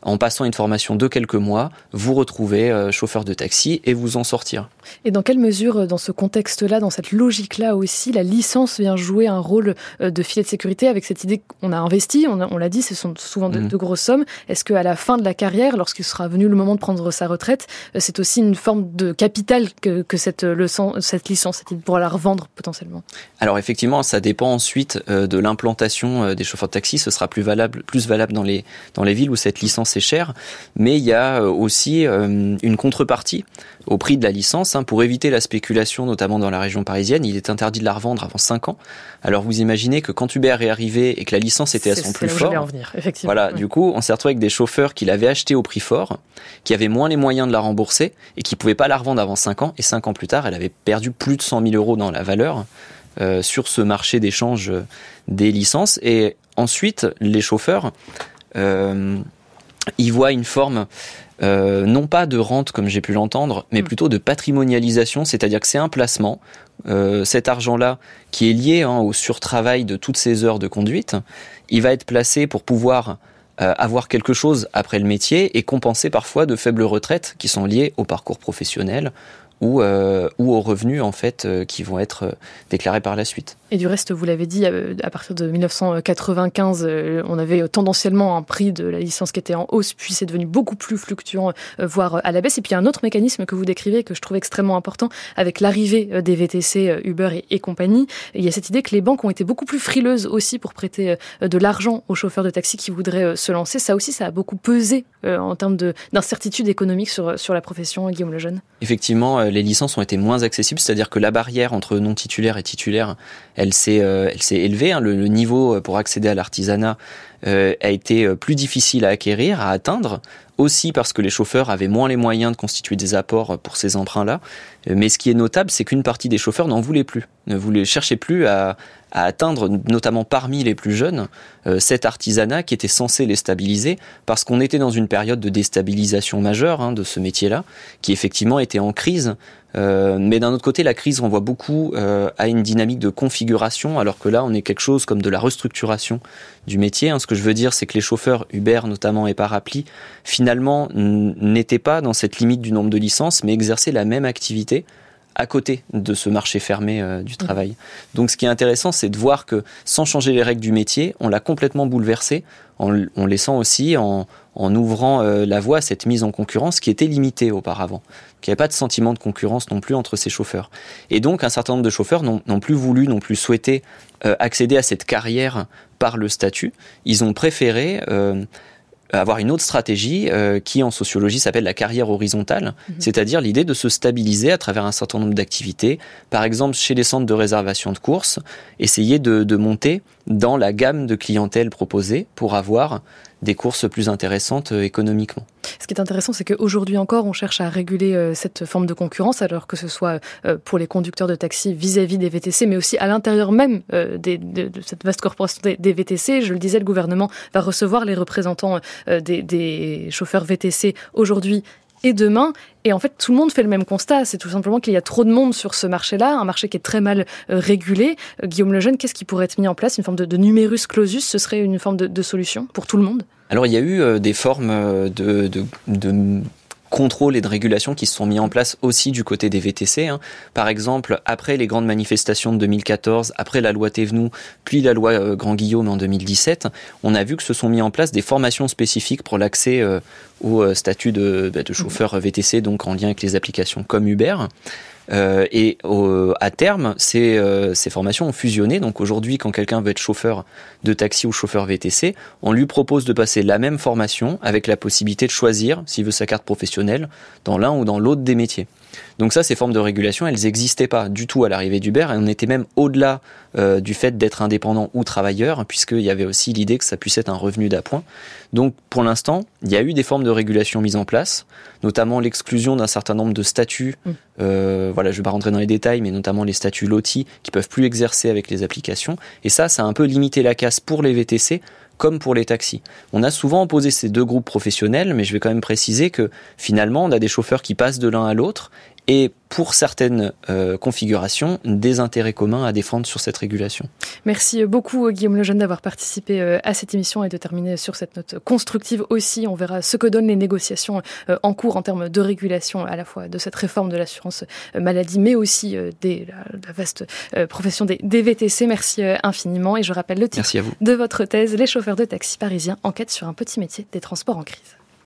en passant une formation de quelques mois, vous retrouver euh, chauffeur de taxi et vous en sortir. Et dans quelle mesure, dans ce contexte-là, dans cette logique-là aussi, la licence vient jouer un rôle de filet de sécurité avec cette idée qu'on a investi, on, a, on l'a dit, ce sont souvent de, mmh. de grosses sommes. Est-ce qu'à la fin de la carrière, lorsqu'il sera venu le moment de prendre sa retraite, c'est aussi une forme de capital que, que cette, leçon, cette licence, il pourra la revendre potentiellement? Alors effectivement, ça dépend ensuite euh, de l'implantation euh, des chauffeurs de taxi. Ce sera plus valable, plus valable dans les, dans les villes où cette licence est chère. Mais il y a euh, aussi euh, une contrepartie au prix de la licence. Hein, pour éviter la spéculation, notamment dans la région parisienne, il est interdit de la revendre avant cinq ans. Alors vous imaginez que quand Uber est arrivé et que la licence était à son c'est, plus c'est fort, en venir, effectivement. Voilà, oui. Du coup, on s'est retrouvé avec des chauffeurs qui l'avaient acheté au prix fort, qui avaient moins les moyens de la rembourser et qui pouvaient pas la revendre avant cinq ans. Et cinq ans plus tard, elle avait perdu plus de cent mille euros dans la valeur euh, sur ce marché d'échange des licences. Et ensuite, les chauffeurs, euh, ils voient une forme Euh, non pas de rente comme j'ai pu l'entendre, mais plutôt de patrimonialisation, c'est-à-dire que c'est un placement, euh, cet argent-là qui est lié hein, au surtravail de toutes ces heures de conduite, il va être placé pour pouvoir euh, avoir quelque chose après le métier et compenser parfois de faibles retraites qui sont liées au parcours professionnel ou, euh, ou aux revenus en fait euh, qui vont être euh, déclarés par la suite. Et du reste, vous l'avez dit, à partir de dix-neuf cent quatre-vingt-quinze, on avait tendanciellement un prix de la licence qui était en hausse, puis c'est devenu beaucoup plus fluctuant, voire à la baisse. Et puis il y a un autre mécanisme que vous décrivez, que je trouve extrêmement important, avec l'arrivée des V T C, Uber et, et compagnie. Il y a cette idée que les banques ont été beaucoup plus frileuses aussi pour prêter de l'argent aux chauffeurs de taxi qui voudraient se lancer. Ça aussi, ça a beaucoup pesé en termes de, d'incertitude économique sur, sur la profession, Guillaume Lejeune. Effectivement, les licences ont été moins accessibles, c'est-à-dire que la barrière entre non-titulaire et titulaire, elle s'est, euh, elle s'est élevée. Hein. Le, le niveau pour accéder à l'artisanat euh, a été plus difficile à acquérir, à atteindre, aussi parce que les chauffeurs avaient moins les moyens de constituer des apports pour ces emprunts-là. Mais ce qui est notable, c'est qu'une partie des chauffeurs n'en voulaient plus, ne voulaient, cherchaient plus à, à atteindre, notamment parmi les plus jeunes, euh, cet artisanat qui était censé les stabiliser, parce qu'on était dans une période de déstabilisation majeure hein, de ce métier-là, qui effectivement était en crise. Euh, mais d'un autre côté, la crise renvoie beaucoup euh, à une dynamique de configuration, alors que là, on est quelque chose comme de la restructuration du métier. Hein. Ce que je veux dire, c'est que les chauffeurs Uber, notamment, et Parapli, finalement, n- n'étaient pas dans cette limite du nombre de licences, mais exerçaient la même activité à côté de ce marché fermé euh, du travail. Mmh. Donc ce qui est intéressant, c'est de voir que sans changer les règles du métier, on l'a complètement bouleversé en, en laissant aussi, en, en ouvrant euh, la voie à cette mise en concurrence qui était limitée auparavant. Il n'y avait pas de sentiment de concurrence non plus entre ces chauffeurs. Et donc un certain nombre de chauffeurs n'ont, n'ont plus voulu, n'ont plus souhaité euh, accéder à cette carrière par le statut. Ils ont préféré euh, avoir une autre stratégie euh, qui en sociologie s'appelle la carrière horizontale, mmh. c'est-à-dire l'idée de se stabiliser à travers un certain nombre d'activités, par exemple chez les centres de réservation de courses, essayer de, de monter dans la gamme de clientèle proposée pour avoir des courses plus intéressantes euh, économiquement. Ce qui est intéressant, c'est qu'aujourd'hui encore, on cherche à réguler euh, cette forme de concurrence, alors que ce soit euh, pour les conducteurs de taxi vis-à-vis des V T C, mais aussi à l'intérieur même euh, des, de, de cette vaste corporation des, des V T C. Je le disais, le gouvernement va recevoir les représentants euh, des, des chauffeurs V T C aujourd'hui et demain. Et en fait, tout le monde fait le même constat. C'est tout simplement qu'il y a trop de monde sur ce marché-là, un marché qui est très mal euh, régulé. Euh, Guillaume Lejeune, qu'est-ce qui pourrait être mis en place? Une forme de, de numerus clausus, ce serait une forme de, de solution pour tout le monde? Alors, il y a eu euh, des formes de, de, de contrôle et de régulation qui se sont mis en place aussi du côté des V T C. Hein. Par exemple, après les grandes manifestations de deux mille quatorze, après la loi Thévenoud, puis la loi euh, Grand-Guillaume en deux mille dix-sept, on a vu que se sont mis en place des formations spécifiques pour l'accès euh, au euh, statut de, bah, de chauffeur V T C, donc en lien avec les applications comme Uber. Euh, et au, à terme, ces, euh, ces formations ont fusionné. Donc aujourd'hui, quand quelqu'un veut être chauffeur de taxi ou chauffeur V T C, on lui propose de passer la même formation avec la possibilité de choisir s'il veut sa carte professionnelle dans l'un ou dans l'autre des métiers. Donc ça, ces formes de régulation, elles n'existaient pas du tout à l'arrivée d'Uber, et on était même au-delà euh, du fait d'être indépendant ou travailleur, puisqu'il y avait aussi l'idée que ça puisse être un revenu d'appoint. Donc pour l'instant, il y a eu des formes de régulation mises en place, notamment l'exclusion d'un certain nombre de statuts, mmh. euh, voilà, je ne vais pas rentrer dans les détails, mais notamment les statuts lotis qui ne peuvent plus exercer avec les applications, et ça, ça a un peu limité la casse pour les V T C, comme pour les taxis. On a souvent opposé ces deux groupes professionnels, mais je vais quand même préciser que finalement, on a des chauffeurs qui passent de l'un à l'autre et pour certaines euh, configurations, des intérêts communs à défendre sur cette régulation. Merci beaucoup Guillaume Lejeune d'avoir participé euh, à cette émission et de terminer sur cette note constructive aussi. On verra ce que donnent les négociations euh, en cours en termes de régulation à la fois de cette réforme de l'assurance euh, maladie, mais aussi euh, des, la, la vaste euh, profession des, des V T C. Merci euh, infiniment et je rappelle le titre de votre thèse, Les chauffeurs de taxi parisiens enquêtent sur un petit métier des transports en crise.